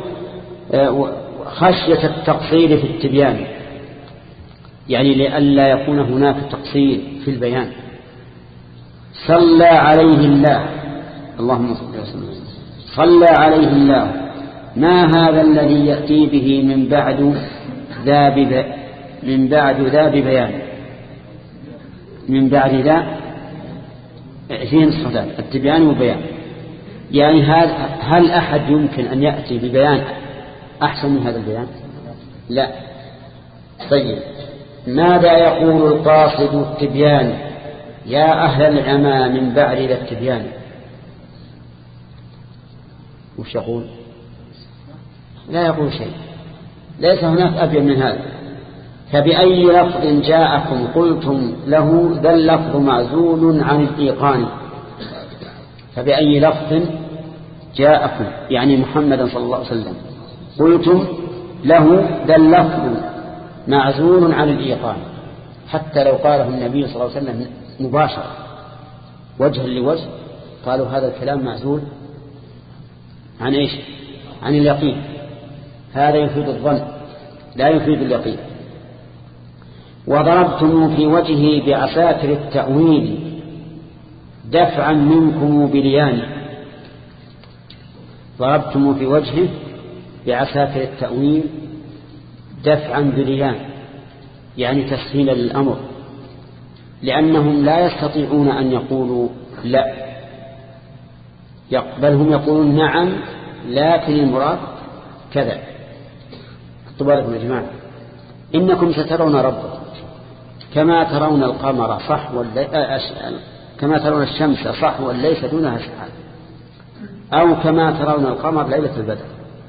خشية التقصير في التبيان، يعني لئلا يكون هناك تقصير في البيان. صلى عليه الله اللهم صل وسلم صلى عليه الله ما هذا الذي يأتي به من بعد ذا ببيان. من بعد ذا فيه نصفتان التبيان والبيان، يعني هل أحد يمكن أن يأتي ببيان أحسن من هذا البيان؟ لا. طيب ماذا يقول القاصد التبيان يا أهل العمى من بعد ذا التبيان؟ وش يقول؟ لا يقول شيء، ليس هناك أبين من هذا. فبأي لفظ جاءكم قلتم له ذا اللفظ معزول عن الإيقان. فبأي لفظ جاءكم يعني محمدا صلى الله عليه وسلم قلتم له ذا اللفظ معزول عن الإيقان. حتى لو قاله النبي صلى الله عليه وسلم مباشرة وجها لوجه قالوا هذا الكلام معزول عن إيش؟ عن اليقين. هذا يفيد الظن لا يفيد اليقين. وضربتم في وجهه بعساكر التأويل دفعا منكم بليان ضربتم في وجهه بعساكر التأويل دفعا بليان يعني تسهيلا للأمر، لأنهم لا يستطيعون أن يقولوا لا، بل هم يقولون نعم لكن المراد كذا. بالكم يا جماعة، إنكم سترون ربكم كما ترون القمر صح كما ترون الشمس صح وليس دونها سحاب، أو كما ترون القمر ليلة البدر.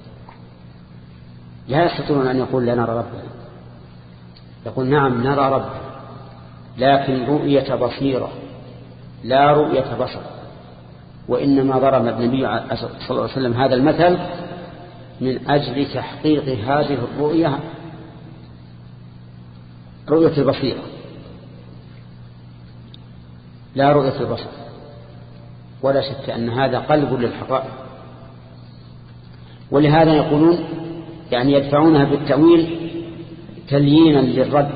لا يستطيعون أن يقول لا نرى ربنا، يقول نعم نرى ربنا لكن رؤية بصيرة لا رؤية بصر. وإنما ضرب النبي صلى الله عليه وسلم هذا المثل من أجل تحقيق هذه الرؤية، رؤية البصيرة لا رؤية البصر. ولا شك أن هذا قلب للحقائق، ولهذا يقولون يعني يدفعونها بالتأويل تليينا للرد،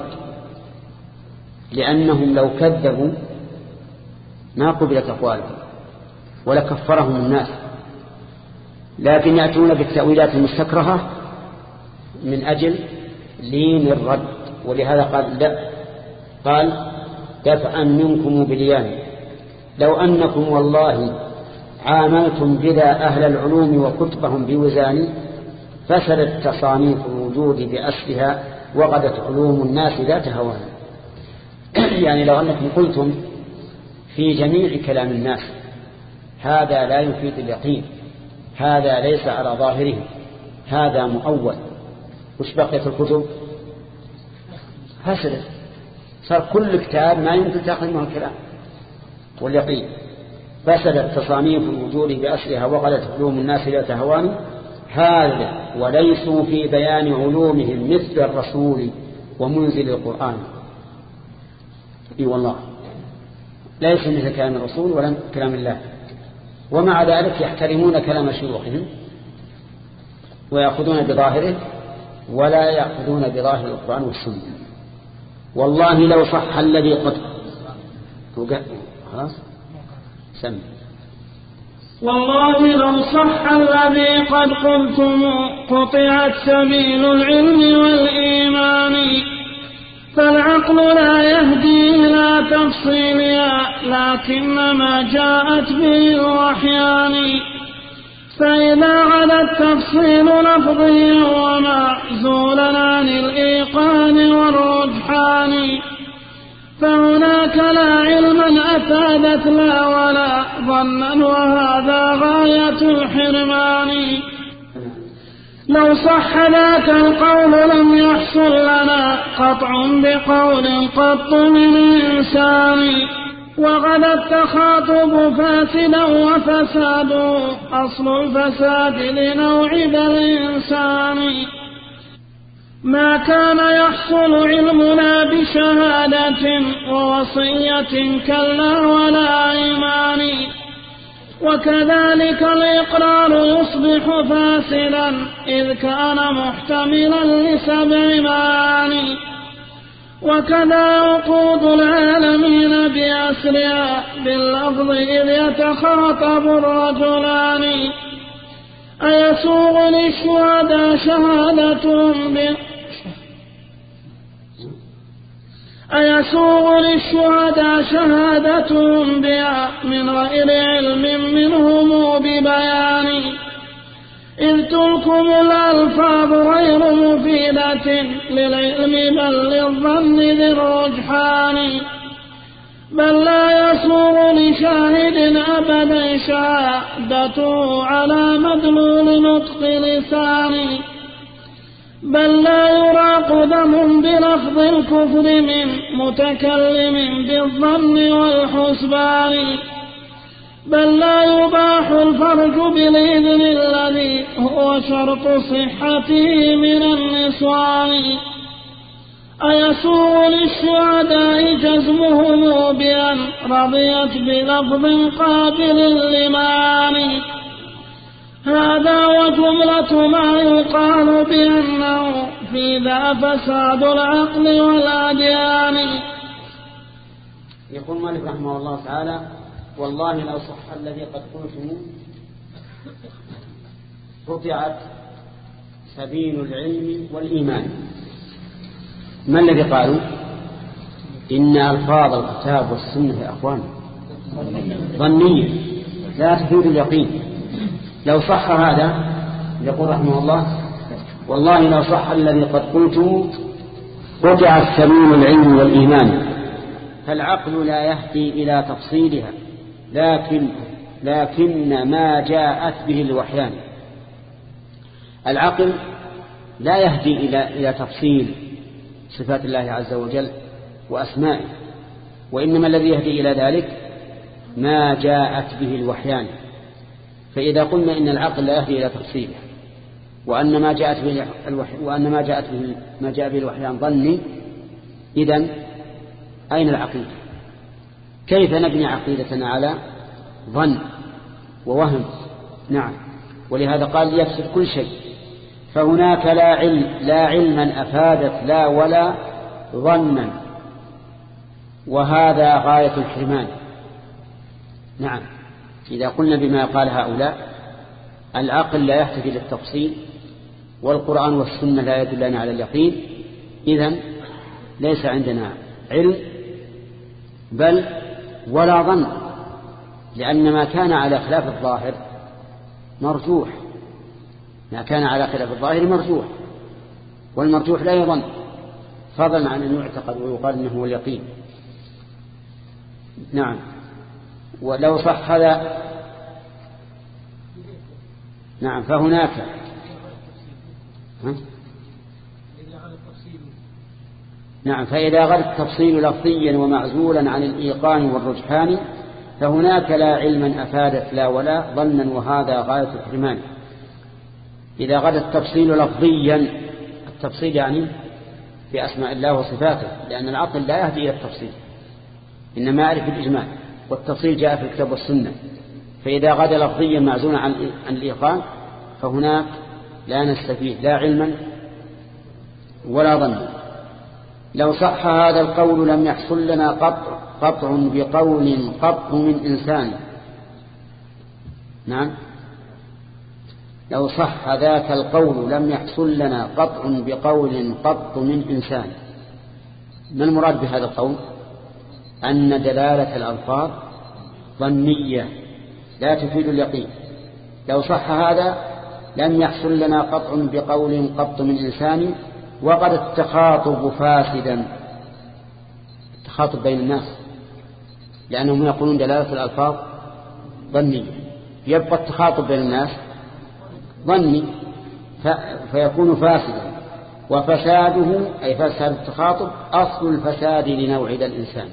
لأنهم لو كذبوا ما قبلت أقوالهم ولا كفرهم الناس، لكن يأتون بالتأويلات المستكرهة من أجل لين الرد. ولهذا قال دفعا منكم بليان لو أنكم والله عاملتم بذا أهل العلوم وكتبهم بوزان فسدت تصانيف الوجود بأسرها وغدت علوم الناس ذات هوان. يعني لو أنكم قلتم في جميع كلام الناس هذا لا يفيد اليقين، هذا ليس على ظاهره، هذا مؤول، وش بقيت الكتب؟ فسدت، صار كل كتاب ما يمكن تأخذ معه الكلام واليقين. فسدت تصانيف الوجود بأسرها وغدت علوم الناس ذات هوان. هذا وليسوا في بيان علومهم مثل الرسول ومنزل القرآن. اي والله ليس مثل كلام الرسول ولا كلام الله، ومع ذلك يحترمون كلام شيوخهم ويأخذون بظاهره ولا يأخذون بظاهر القرآن والسنة. والله لو صح الذي قد خلاص سمع والله لو صح الذي قد قلتم قطعت سبيل العلم والإيمان، فالعقل لا يهدي إلى تفصيلها لكنما جاءت به الوحيان. فإذا عدا التفصيل لفظيا ومعزولا عن الإيقان والرجحان، فهناك لا علما أفادت لا ولا ظنا، وهذا غاية الحرمان. لو صح ذاك القول لم يحصل لنا قطع بقول قط من إنسان، وغدا التخاطب فاسدا وفساده أصل الفساد لنوع ذا الإنسان. ما كان يحصل علمنا بشهادة ووصية كلا ولا إيمان، وكذلك الإقرار يصبح فاسدا إذ كان محتملا لسبع معاني. وكذا عقود العالمين بأسرها باللفظ إذ يتخاطب الرجلان. أيسوغ للشهداء شهادتهم بها من غير علم منهم ببيان، إذ تلكم الألفاظ غير مفيدة للعلم بل للظن ذي الرجحان. بل لا يسوغ لشاهد أبدا شهادته على مدلول نطق لسان، بل لا يراق دم بلفظ الكفر من متكلم بالظن والحسبان، بل لا يباح الفرج بالإذن الذي هو شرط صحته من النسوان. أيسوغ للشهداء جزمهم بأن رضيت بلفظ قابل لمعاني. هذا وجملة ما يقال بأنه في ذا فساد العقل والأديان. يقول مالك رحمه الله تعالى والله لو صح الذي قد قلته قطعت سبيل العلم والإيمان. ما الذي قالوا؟ إن ألفاظ الكتاب والسنة يا أخوان ظنية لا تفيد اليقين. لو صح هذا يقول رحمه الله والله لو صح الذي قد قلته قطعت سبيل العلم والإيمان، فالعقل لا يهدي إلى تفصيلها لكن ما جاءت به الوحيان. العقل لا يهدي إلى تفصيل صفات الله عز وجل وأسمائه، وإنما الذي يهدي إلى ذلك ما جاءت به الوحيان. فإذا قلنا إن العقل لا يهدي إلى تفصيله وأن ما جاء به الوحيان ظني، إذن أين العقيدة؟ كيف نبني عقيدتنا على ظن ووهم؟ نعم، ولهذا قال يفسد كل شيء. فهناك لا علما أفادت لا ولا ظنا، وهذا غاية الحرمان. نعم، إذا قلنا بما قال هؤلاء العقل لا يحتاج إلى التفصيل والقرآن والسنة لا يدلان على اليقين، إذن ليس عندنا علم بل ولا ظن، لأن ما كان على خلاف الظاهر مرجوح. ما كان على خلاف الظاهر مرجوح، والمرجوح لا يظن فضلا عن أن يعتقد ويقال إنه هو اليقين. نعم، ولو صح هذا نعم فهناك نعم فإذا غدا التفصيل لفظيا ومعزولا عن الإيقان والرجحان فهناك لا علما أفادت لا ولا ظنا، وهذا غاية الحرمان. إذا غدا التفصيل لفظيا، التفصيل يعني في أسماء الله وصفاته، لأن العقل لا يهدي إلى التفصيل إنما يعرف الإجمال، والتفصيل جاء في الكتاب والسنة. فإذا غدا لفظيا معزولا عن الإيقان فهناك لا نستفيد لا علما ولا ظنا. لو صح هذا القول لم يحصل لنا قطع بقول قط من إنسان. نعم، لو صح ذاك القول لم يحصل لنا قطع بقول قط من إنسان. ما المراد بهذا القول؟ أن دلالة الألفاظ ظنية لا تفيد اليقين. لو صح هذا لم يحصل لنا قطع بقول قط من إنسان، وقد التخاطب فاسدا، التخاطب بين الناس، لأنهم يقولون دلالة الألفاظ ظنية، يبقى التخاطب بين الناس ظني فيكون فاسدا. وفساده أي فساد التخاطب أصل الفساد لنوع ذا الإنسان.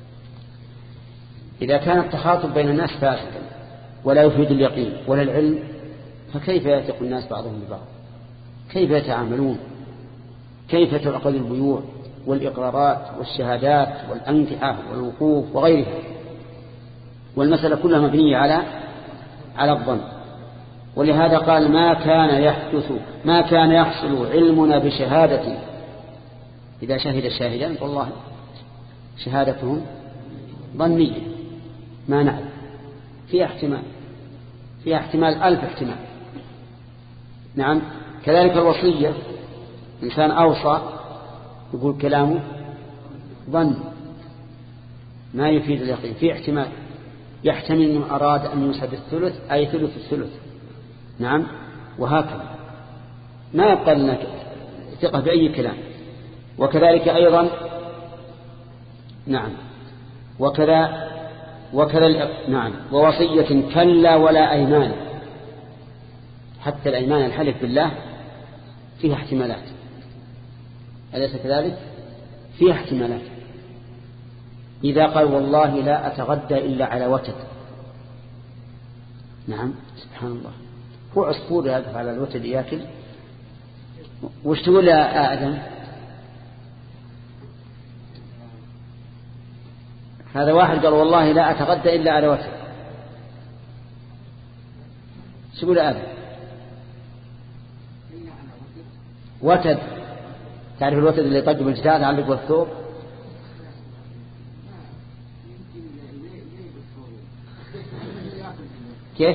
إذا كان التخاطب بين الناس فاسدا ولا يفيد اليقين ولا العلم، فكيف يثق الناس بعضهم ببعض؟ كيف يتعاملون؟ كيف تعقد البيوع والإقرارات والشهادات والأنكحة والوقوف وغيرها؟ والمسألة كلها مبنية على الظن. ولهذا قال ما كان يحصل علمنا بشهادة. إذا شهد الشاهدان والله شهادتهم ظنية ما نعلم، فيها احتمال 1000 احتمال. نعم، كذلك الوصية، إنسان أوصى يقول كلامه ظن ما يفيد اليقين، في احتمال يحتمل أنه أراد أن يسد الثلث أي ثلث الثلث. نعم، وهكذا ما يبقى لنا ثقة بأي كلام. وكذلك أيضا نعم وكذا نعم ووصية كلا ولا أيمان. حتى الأيمان الحلف بالله فيها احتمالات، أليس كذلك؟ فيها احتمالات. إذا قال والله لا أتغدى إلا على وتد. نعم، سبحان الله، هو عصفور يقف على الوتد يأكل. وش تقول يا آدم؟ هذا واحد قال والله لا أتغدى إلا على وتد. شو تقول يا آدم؟ وتد، تعرف الوتد اللي يطقم الجدار علق والثوب؟ كيف؟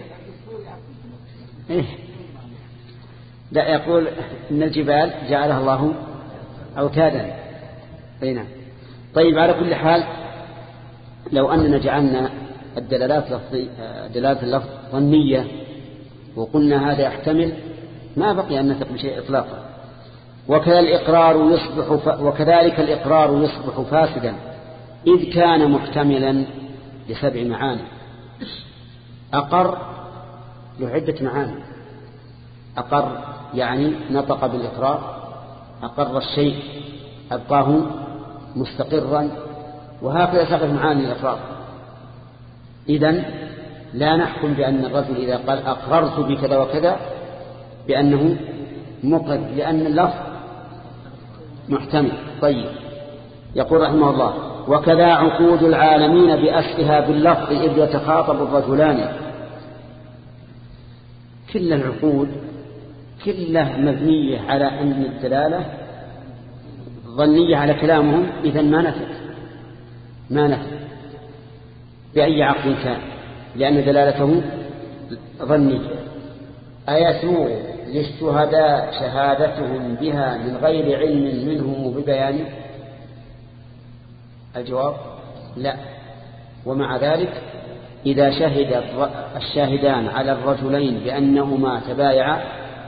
إيه؟ لا، يقول إن الجبال جعلها الله أوتادا. نعم. طيب، على كل حال لو أننا جعلنا دلالات اللفظ ظنية وقلنا هذا يحتمل، ما بقي أن نثق بشيء إطلاقا. وكذلك الإقرار يصبح فاسدا إذ كان محتملا ل7 معاني. أقر له عدة معاني. أقر يعني نطق بالإقرار، أقر الشيء أبقاه مستقرا، وهكذا سقط معاني الإقرار. إذن لا نحكم بأن الرجل إذا قال أقررت بكذا وكذا بأنه مقر، لأن اللفظ محتمل. طيب، يقول رحمه الله: وكذا عقود العالمين بأسرها باللفظ إذ يتخاطب الرجلان. كل العقود كلها مبنية على أن الدلالة ظنية على كلامهم، إذن ما نفت بأي عقل كان، لأن دلالته ظنية. أيسوغ للشهداء شهادتهم بها من غير علم منهم ببيان؟ الجواب لا. ومع ذلك إذا شهد الشاهدان على الرجلين بأنهما تبايعا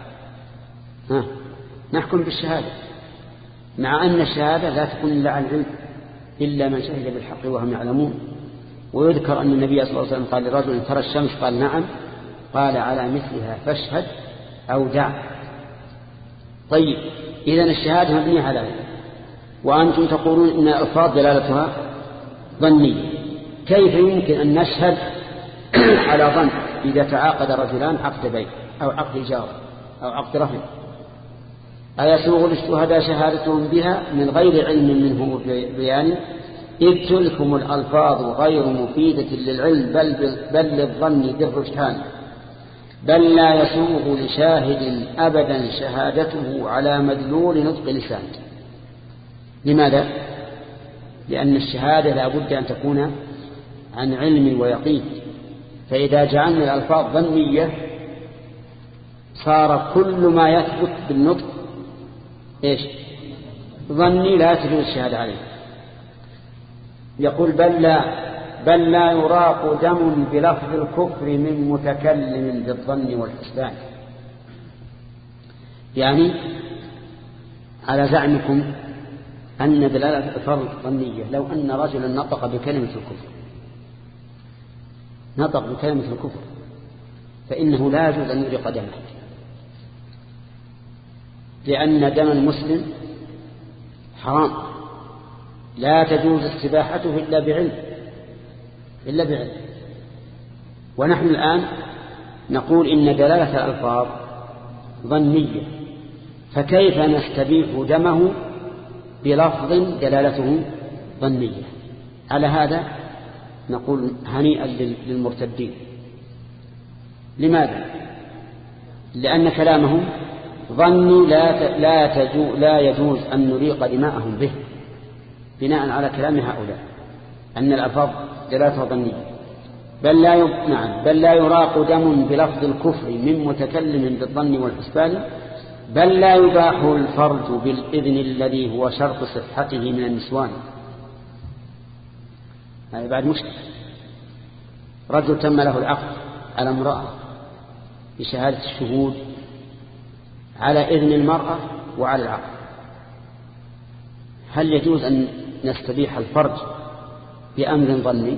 نحكم بالشهادة، مع أن الشهادة لا تكون إلا عن علم، إلا من شهد بالحق وهم يعلمون. ويذكر أن النبي صلى الله عليه وسلم قال لرجل: ترى الشمس؟ قال: نعم. قال: على مثلها فاشهد أو دع. طيب، إذن الشهادة مبنية على علم، وأنتم تقولون إن الألفاظ دلالتها ظنية. كيف يمكن أن نشهد على ظن إذا تعاقد رجلان عقد بيع أو عقد إجارة أو عقد رهن؟ أيسوغ للشهداء شهادتهم بها من غير علم منه بيان؟ إذ تلكم الألفاظ غير مفيدة للعلم بل للظن بالرجحان، بل لا يسوغ لشاهد أبدا شهادته على مدلول نطق لسان. لماذا؟ لأن الشهادة لا بد أن تكون عن علم ويقين، فإذا جعلنا الألفاظ ظنية صار كل ما يثبت بالنطق ظني، لا تجوز الشهادة عليه. يقول: بل لا يراق دم بلفظ الكفر من متكلم بالظن والحسبان. يعني على زعمكم أن دلالة الفرض ظنية، لو أن رجلا نطق بكلمة الكفر فإنه لا يجوز أن يريق دمه، لأن دم المسلم حرام، لا تجوز استباحته إلا بعلم. ونحن الآن نقول إن دلالة الألفاظ ظنية، فكيف نستبيح دمه بلفظ دلالته ظنية؟ على هذا نقول هنيئا للمرتدين. لماذا؟ لأن كلامهم ظني، لا يجوز أن نريق دماءهم به بناء على كلام هؤلاء أن الألفاظ دلالتها ظنية. بل لا يراق دم بلفظ الكفر من متكلم بالظن والحسبان، بل لا يباح الفرج بالإذن الذي هو شرط صحته من النسوان. هذا بعد مشكلة. رجل تم له العقد على امرأة بشهادة الشهود على إذن المرأة وعلى العقد، هل يجوز أن نستبيح الفرج بأمر ظني؟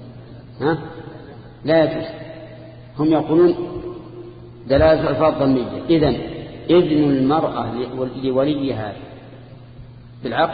لا يجوز. هم يقولون دلالة الألفاظ ظنية، إذن إذن المرأة لوليها بالعقد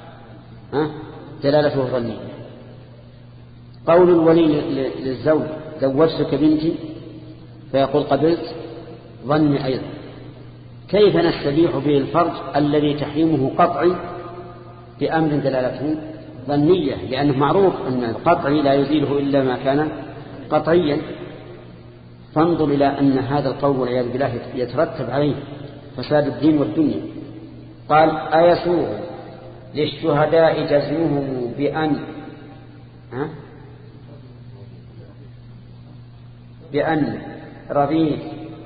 دلالته ظنية. قول الولي للزوج: زوجتك بنتي، فيقول: قبلت، ظني أيضا. كيف نستبيح به الفرج الذي تحريمه قطعي بأمر دلالته ظنية؟ لأنه معروف أن القطعي لا يزيله إلا ما كان قطعيا. فانظر إلى أن هذا القول والعياذ بالله يترتب عليه فساد الدين والدنيا. قال: أيسوغ للشهداء جزمهم بأن بأن رضيت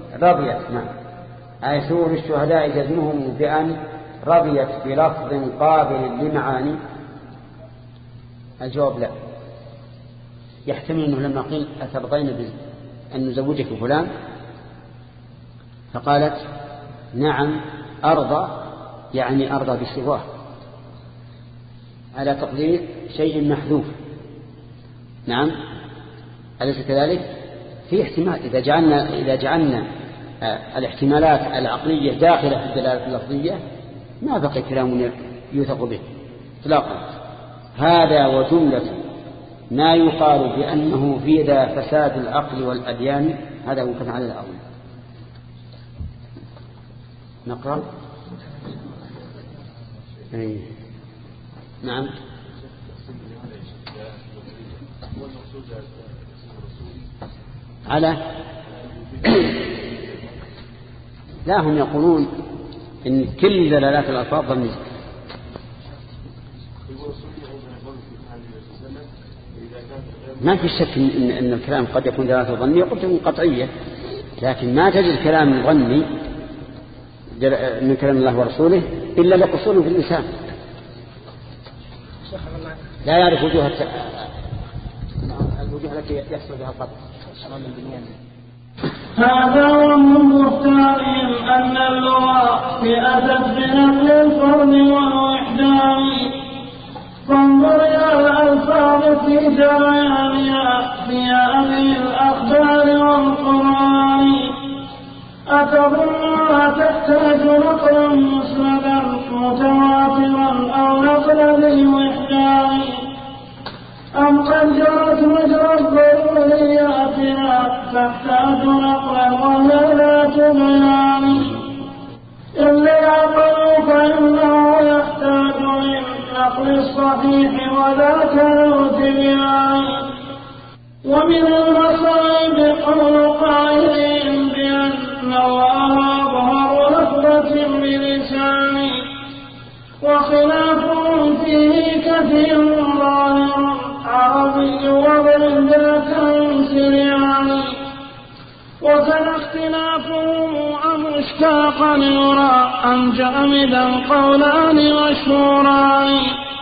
آيسور الشهداء جزمهم بأن رضيت بلفظ قابل لمعاني. الجواب لا. يحتمل أنه لما قيل أترضين أن نزوجك فلان فقالت نعم أرضى، يعني أرضى بسواه، على تقدير شيء محذوف. نعم أليس كذلك؟ في احتمال إذا جعلنا الاحتمالات العقلية داخلة في الدلالة اللفظية ما بقي كلام يوثق به اطلاقا. هذا وجملة ما يقال بأنه في ذا فساد العقل والأديان، هذا هو كان على الأرض. نقرأ. نعم. على لا، هم يقولون إن كل دلالات الألفاظ ظنية. ما في شك إن الكلام قد يكون دلالته ظنية وقد تكون قطعية، لكن ما تجد الكلام ظني من كلام الله ورسوله إلا لقصور في الإنسان لا يعرف الوجوه التي يحصل بها القطع. هذا ومن مختارهم أن اللغة أتت بنقل الفرد والوحدان، فانظر إلى الألفاظ في جريانها في هذه الأخبار والقرآن. أتظنها تحتاج نقلا مسندا متواترا أو نقلا للوحدان، أم قد جرت مجرى الضرورياتها تحتاج نقلا ولا تبيان. إلا العقل فإنه يحتاج للنقل الصحيح وذاك له تبيان. ومن المصائب قول قائلين بأن الله أظهر لفظة بلسانه، وخلافهم فيه كثير ظاهر عربي وغير ذاك سريان. وكان اختلافهم مشتاقا يرى أم جامدا قولان مشهوران.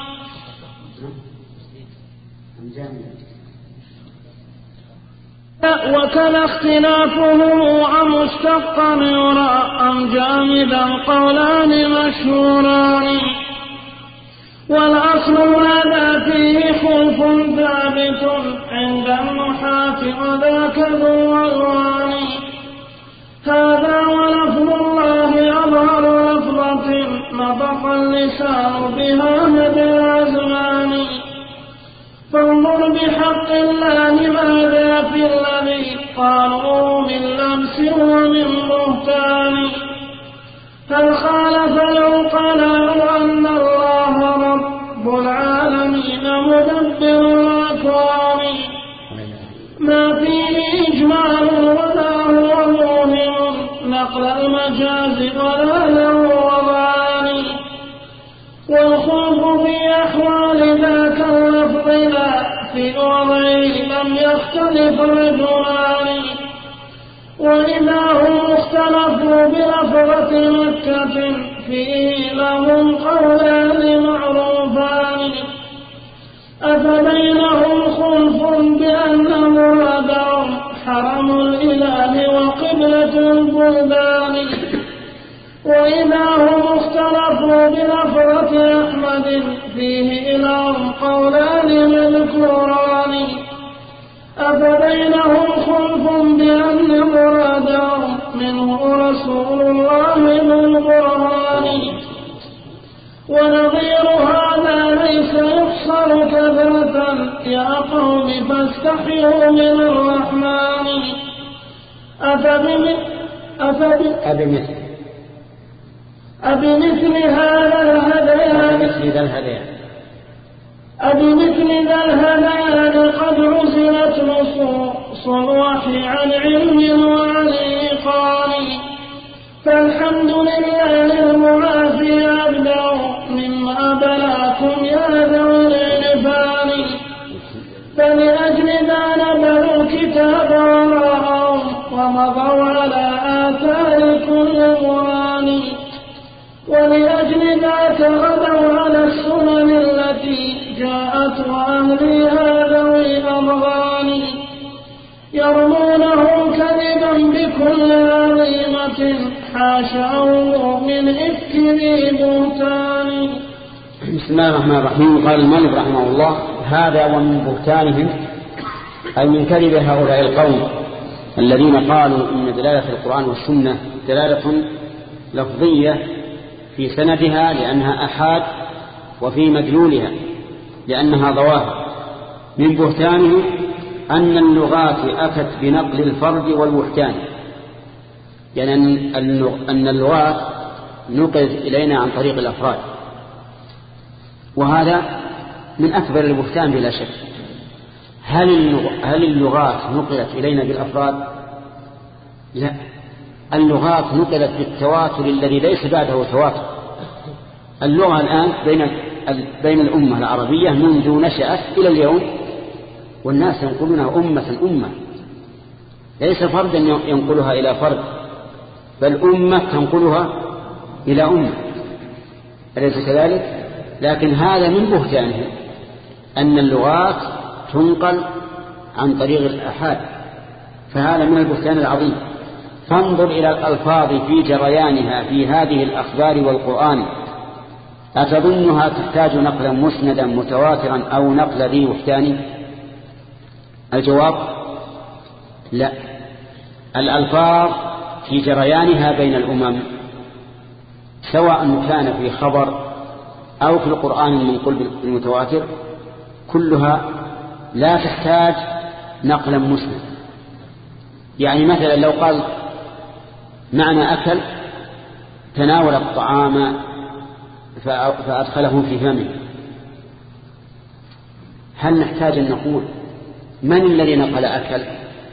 وكان اختلافهم مشتاقا يرى أم جامدا قولان مشهوران. والأصل هذا فيه خلف ثابت عند النحاة وذاك ذو الوان. هذا ولفظ الله أظهر لفظة نطق اللسان بها مدى الأزمان. فانظر بحق الله ماذا في الذي قالوا من لمس ومن بهتان. هل خالف العقلاء أن الله رب العالمين مدبر الأكوان؟ ما فيه إجمال ولا هو موهم نقل المجاز ولا له وضعان. والخوف في أحوال ذاك اللفظ لا في وضعه لم يختلف رجلان. وإذا هم اختلفوا بلفظة مكة فيه لهم قولان معروفان. أفبينهم خلف بأن مرادهم حرم الإله وقبلة البلدان. وإذا هم اختلفوا بلفظة أحمد فيه لهم قولان مذكوران. أفبينهم خلف بأن مرادهم منه رسول الله بالقرآن. ونظير هذا ليس يحصر كثرة يا قوم فاستحيوا من الرحمن. أبمثل هذا الهذيان أبمثل ذا الهذيان قد عزلت نصوص الوحي عن علم وعن إيقان. فالحمد لله المعافي أبدأ مما بلاكم يا ذوي العرفان. فلأجل ذا نبذوا الكتاب وراء أو على آثار كل قرآن ولأجل ذاك غدوا على السنن التي جاءت وأهلها ذوي أضغان يرمونه كذبا بكل عظيمة حاشاه من إفك ذي بهتان. بسم الله الرحمن الرحيم. قال المؤلف رحمه الله: هذا ومن بهتانهم أي من كذب هؤلاء القوم الذين قالوا إن دلالة القرآن والسنة دلالة لفظية في سندها لأنها أحاد وفي مدلولها لأنها ظواهر. من بهتانهم أن اللغات أتت بنقل الفرد والوحدان، يعني أن اللغات نقلت إلينا عن طريق الأفراد، وهذا من أكبر البهتان بلا شك. هل اللغات نقلت إلينا بالأفراد؟ لا، اللغات نقلت بالتواتر الذي ليس بعده تواتر. اللغة الآن بين الأمة العربية منذ نشأت إلى اليوم والناس ينقلونها أمة، ليس فردا ينقلها إلى فرد، بل أمة تنقلها إلى أمة، أليس كذلك؟ لكن هذا من بهتانه أن اللغات تنقل عن طريق الآحاد، فهذا من البهتان العظيم. فانظر إلى الألفاظ في جريانها في هذه الأخبار والقرآن، أتظنها تحتاج نقلا مسندا متواترا أو نقل ذي وحدان؟ الجواب لا. الألفاظ في جريانها بين الأمم سواء كان في خبر أو في القرآن المنقول بالمتواتر كلها لا تحتاج نقلا مسند. يعني مثلا لو قال معنى أكل تناول الطعام فأدخله في فمه، هل نحتاج أن نقول من الذي نقل أكل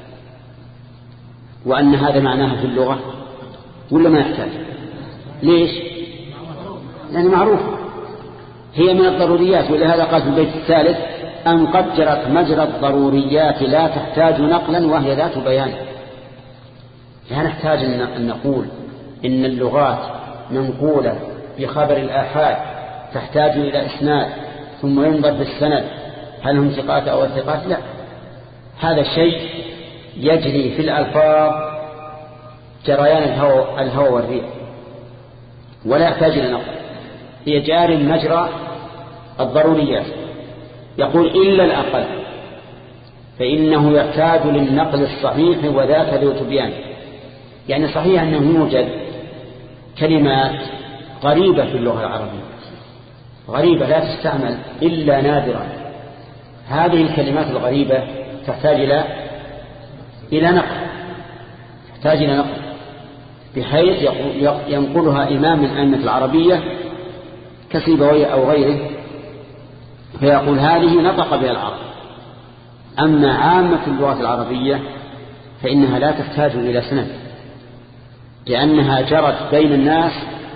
وأن هذا معناه في اللغة، ولا ما يحتاج؟ ليش؟ لأن معروف هي من الضروريات، ولهذا قال في البيت الثالث أن قد جرت مجرى الضروريات لا تحتاج نقلا وهي ذات بيان. لا نحتاج أن نقول إن اللغات منقولة بخبر الآحاد تحتاج إلى إسناد ثم ينظر في السند هل هم ثقات أو الثقات. لا، هذا الشيء يجري في الألفاظ جريان الهوى والريح ولا يحتاج إلى نقل، هي جار مجرى الضروريات. يقول إلا الأقل فإنه يحتاج للنقل الصحيح وذاك ذو تبيان. يعني صحيح أنه يوجد كلمات غريبة في اللغة العربية، غريبة لا تستعمل إلا نادرا، هذه الكلمات الغريبة تحتاج إلى نقل، تحتاج إلى نقل بحيث ينقلها إمام من أئمة العربية كسيبويه أو غيره فيقول هذه نطق بها العرب. أما عامة اللغة العربية فإنها لا تحتاج إلى سند، لأنها جرت بين الناس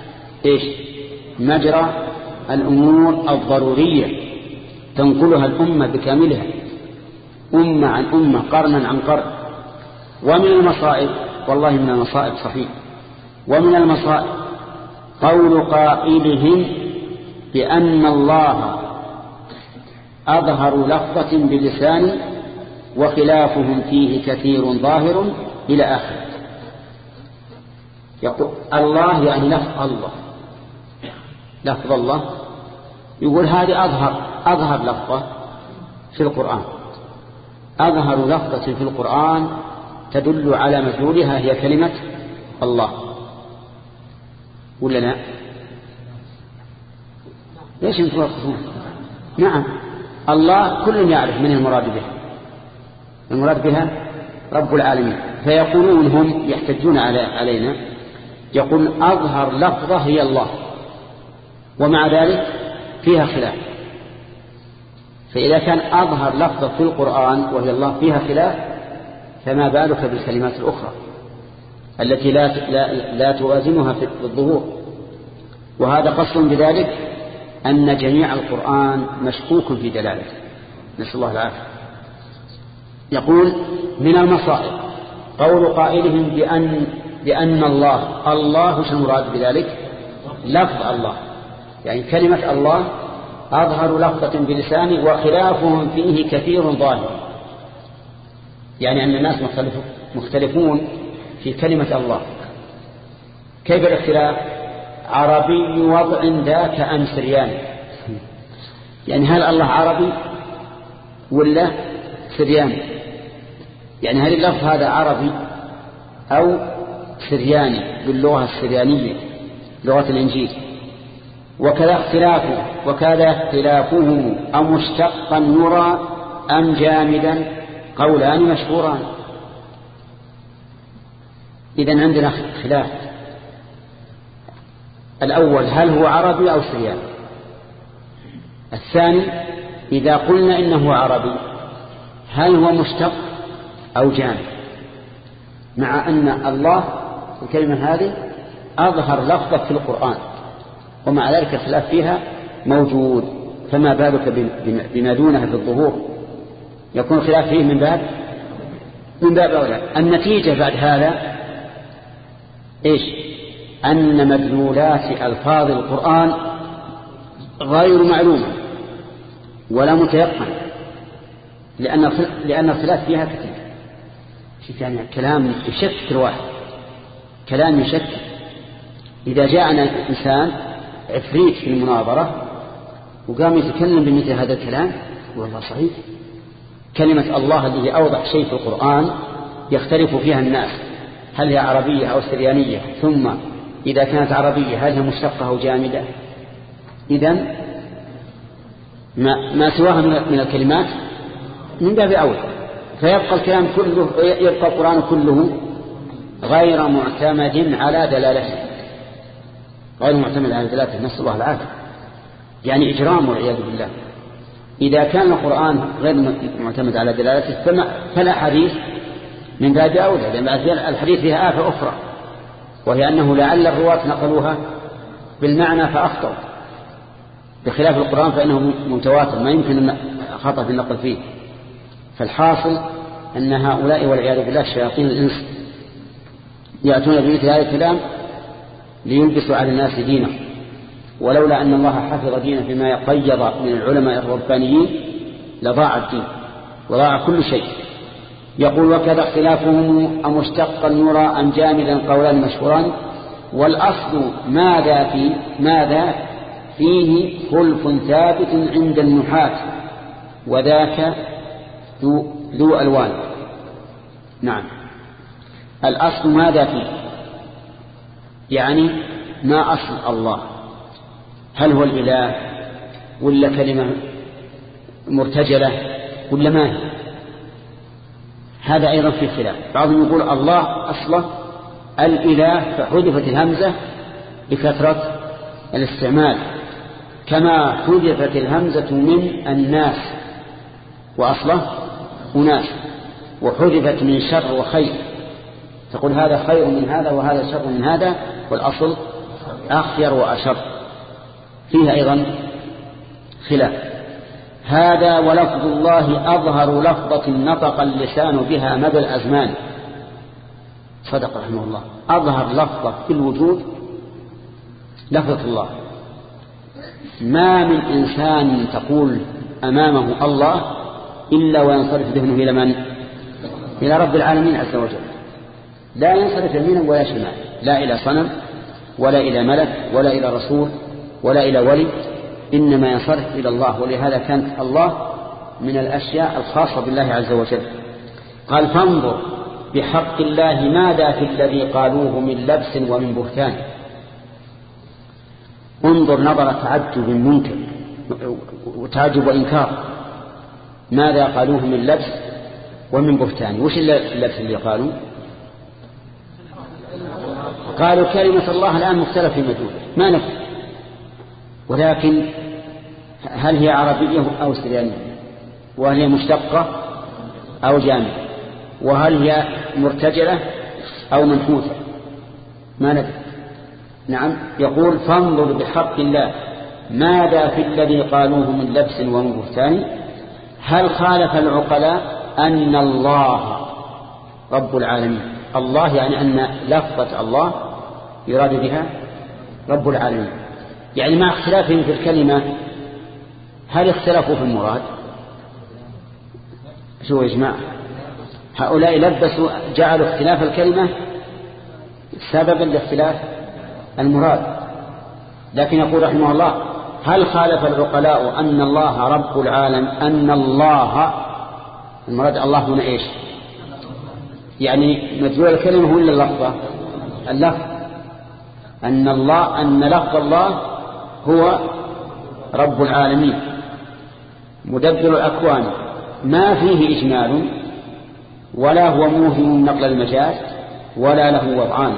مجرى الأمور الضرورية تنقلها الأمة بكاملها، أمة عن أمة، قرنا عن قرن. ومن المصائب، والله من المصائب صحيح، ومن المصائب قول قائلهم بأن الله أظهر لفظة بلسان وخلافهم فيه كثير ظاهر إلى آخر. يقول الله يعني لفظ الله، لفظ الله، يقول هذه أظهر لفظة في القرآن، أظهر لفظة في القرآن تدل على مدلولها هي كلمة الله، ولا لا؟ ليش انتم توقفون؟ نعم، الله كل يعرف من المراد بها، المراد بها رب العالمين. فيقولون هم يحتجون علينا، يقول أظهر لفظة هي الله، ومع ذلك فيها خلاف. فإذا كان أظهر لفظة في القرآن وهي الله فيها خلاف، فما بالك بالكلمات الأخرى التي لا توازنها في الظهور. وهذا قصد بذلك أن جميع القرآن مشكوك في دلالته، نسأل الله العافية. يقول من المصائب قول قائلهم بأن الله وش المراد بذلك؟ لفظ الله، يعني كلمة الله أظهر لفظة بلسانه وخلافهم فيه كثير ظاهر، يعني أن الناس مختلفون في كلمة الله. كيف الاختلاف؟ عربي وضع ذاك أم سرياني، يعني هل الله عربي ولا سرياني؟ يعني هل اللفظ هذا عربي أو سرياني باللغة السريانية لغة الإنجيل؟ وكذا اختلافه أمشتقا يرى أم جامدا قولان مشهوران. إذن عندنا خلاف. الأول هل هو عربي أو سرياني؟ الثاني إذا قلنا إنه عربي هل هو مشتق أو جامد؟ مع أن الله الكلمة هذه أظهر لفظة في القرآن ومع ذلك الخلاف فيها موجود، فما بالك بما دونها في الظهور يكون الخلاف فيه من باب أولى. النتيجة بعد هذا إيش؟ أن مدلولات ألفاظ القرآن غير معلومة ولا متيقن، لأن الخلاف فيها كثير. يعني كلام يشكك الواحد، كلام يشكك. إذا جاءنا إنسان عفريت في المناظرة وقام يتكلم بمثل هذا الكلام والله صحيح، كلمة الله التي أوضح شيء في القرآن يختلف فيها الناس هل هي عربية أو سريانية، ثم إذا كانت عربية هل هي مشتقة أو جامدة. إذن ما سواها من الكلمات من باب أولى، فيبقى الكلام كله، يبقى القرآن كله غير معتمد على دلالته، غير معتمد على دلالته، نسأل الله العافية. يعني إجرام والعياذ بالله. إذا كان القرآن غير معتمد على دلالته فلا حديث من باب أولى، لأن الحديث فيها آفة أخرى، وهي أنه لعل الرواة نقلوها بالمعنى فأخطأوا، بخلاف القرآن فإنه متواتر ما يمكن خطأ في النقل فيه. فالحاصل أن هؤلاء والعياذ بالله شياطين الإنس يأتون بمثل هذا الكلام ليلبسوا على الناس دينه، ولولا أن الله حفظ دينه بما يقيض من العلماء الربانيين لضاع الدين وضاع كل شيء. يقول وكذا اختلافهم أمشتقا يرى أم جامدا قولان مشهوران، والأصل ماذا فيه خلف ثابت عند النحاة وذاك ذو ألوان. نعم، الأصل ماذا فيه، يعني ما أصل الله، هل هو الإله ولا كلمة مرتجلة ولا ما هي؟ هذا أيضا في خلاف. بعضهم يقول الله أصله الإله فحذفت الهمزة بكثرة الاستعمال، كما حذفت الهمزة من الناس وأصله أناس، وحذفت من شر وخير، تقول هذا خير من هذا وهذا شر من هذا، والأصل أخير وأشر. فيها أيضا خلاف. هذا ولفظ الله أظهر لفظة نطق اللسان بها مدى الأزمان. صدق رحمه الله، أظهر لفظة في الوجود لفظة الله. ما من إنسان تقول أمامه الله إلا وينصرف ذهنه إلى من؟ إلى رب العالمين عز وجل، لا ينصرف يمينا ولا شمالا، لا إلى صنم ولا إلى ملك ولا إلى رسول ولا إلى ولي، إنما ينصرف إلى الله. ولهذا كانت الله من الأشياء الخاصة بالله عز وجل. قال فانظر بحق الله ماذا في الذي قالوه من لبس ومن بهتان. انظر نظر تعجب منكر وتعجب وإنكار، ماذا قالوه من لبس ومن بهتان. وش اللبس اللي قالوا؟ قالوا كلمة الله الآن مختلف في مدلوله ما نفهم، ولكن هل هي عربية أو سريانية، وهل هي مشتقة أو جامدة، وهل هي مرتجلة أو منحوتة ما ندري. نعم، يقول فانظر بحق الله ماذا في الذي قالوه من لبس ومن بهتان. هل خالف العقلاء أن الله رب العالمين. الله يعني أن لفظة الله يراد بها رب العالمين. يعني مع اختلافهم في الكلمة هل اختلفوا في المراد؟ شو يا جماعة؟ هؤلاء لبسوا جعلوا اختلاف الكلمة سببا لاختلاف المراد. لكن يقول رحمه الله هل خالف العقلاء أن الله رب العالم أن الله المراد الله هنا إيش؟ يعني مدلول الكلمة هو إلا اللفظة اللفظ أن لفظ الله هو رب العالمين مدبر الأكوان ما فيه إجمال ولا هو موهم نقل المجاز ولا له وضعان.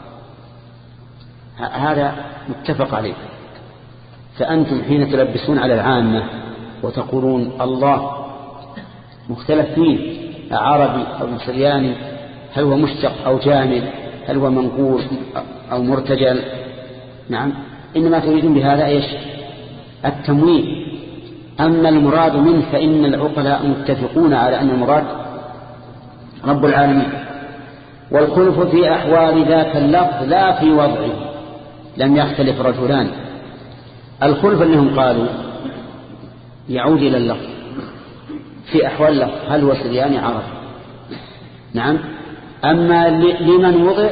هذا متفق عليه. فأنتم حين تلبسون على العامة وتقولون الله مختلف فيه عربي أو سرياني، هل هو مشتق أو جامد، هل هو منقول أو مرتجل، نعم، إنما تريدون بهذا إيش؟ التمويه. أما المراد منه فإن العقلاء متفقون على أن المراد رب العالمين. والخلف في أحوال ذاك اللفظ لا في وضعه لم يختلف رجلان. الخلف أنهم قالوا يعود إلى اللفظ في أحوال اللفظ هل هو سرياني عربي، نعم. أما لمن وضع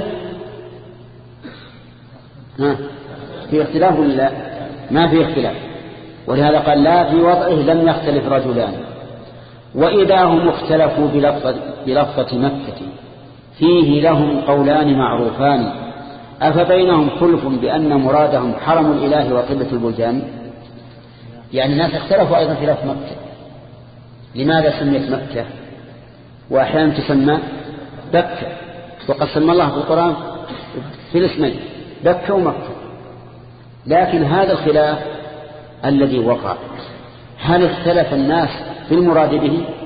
في اختلاف ولا ما في اختلاف، ولهذا قال لا في وضعه لم يختلف رجلان. وإذا هم اختلفوا بلفظة مكة فيه لهم قولان معروفان أفبينهم خلف بأن مرادهم حرم الإله وقبلة البلدان. يعني الناس اختلفوا أيضا في لفظ مكة. لماذا سميت مكة وأحيانا تسمى بكة؟ وقد سمى الله في القرآن في الاسمين بكة ومكة. لكن هذا الخلاف الذي وقع هل اختلف الناس في المراد به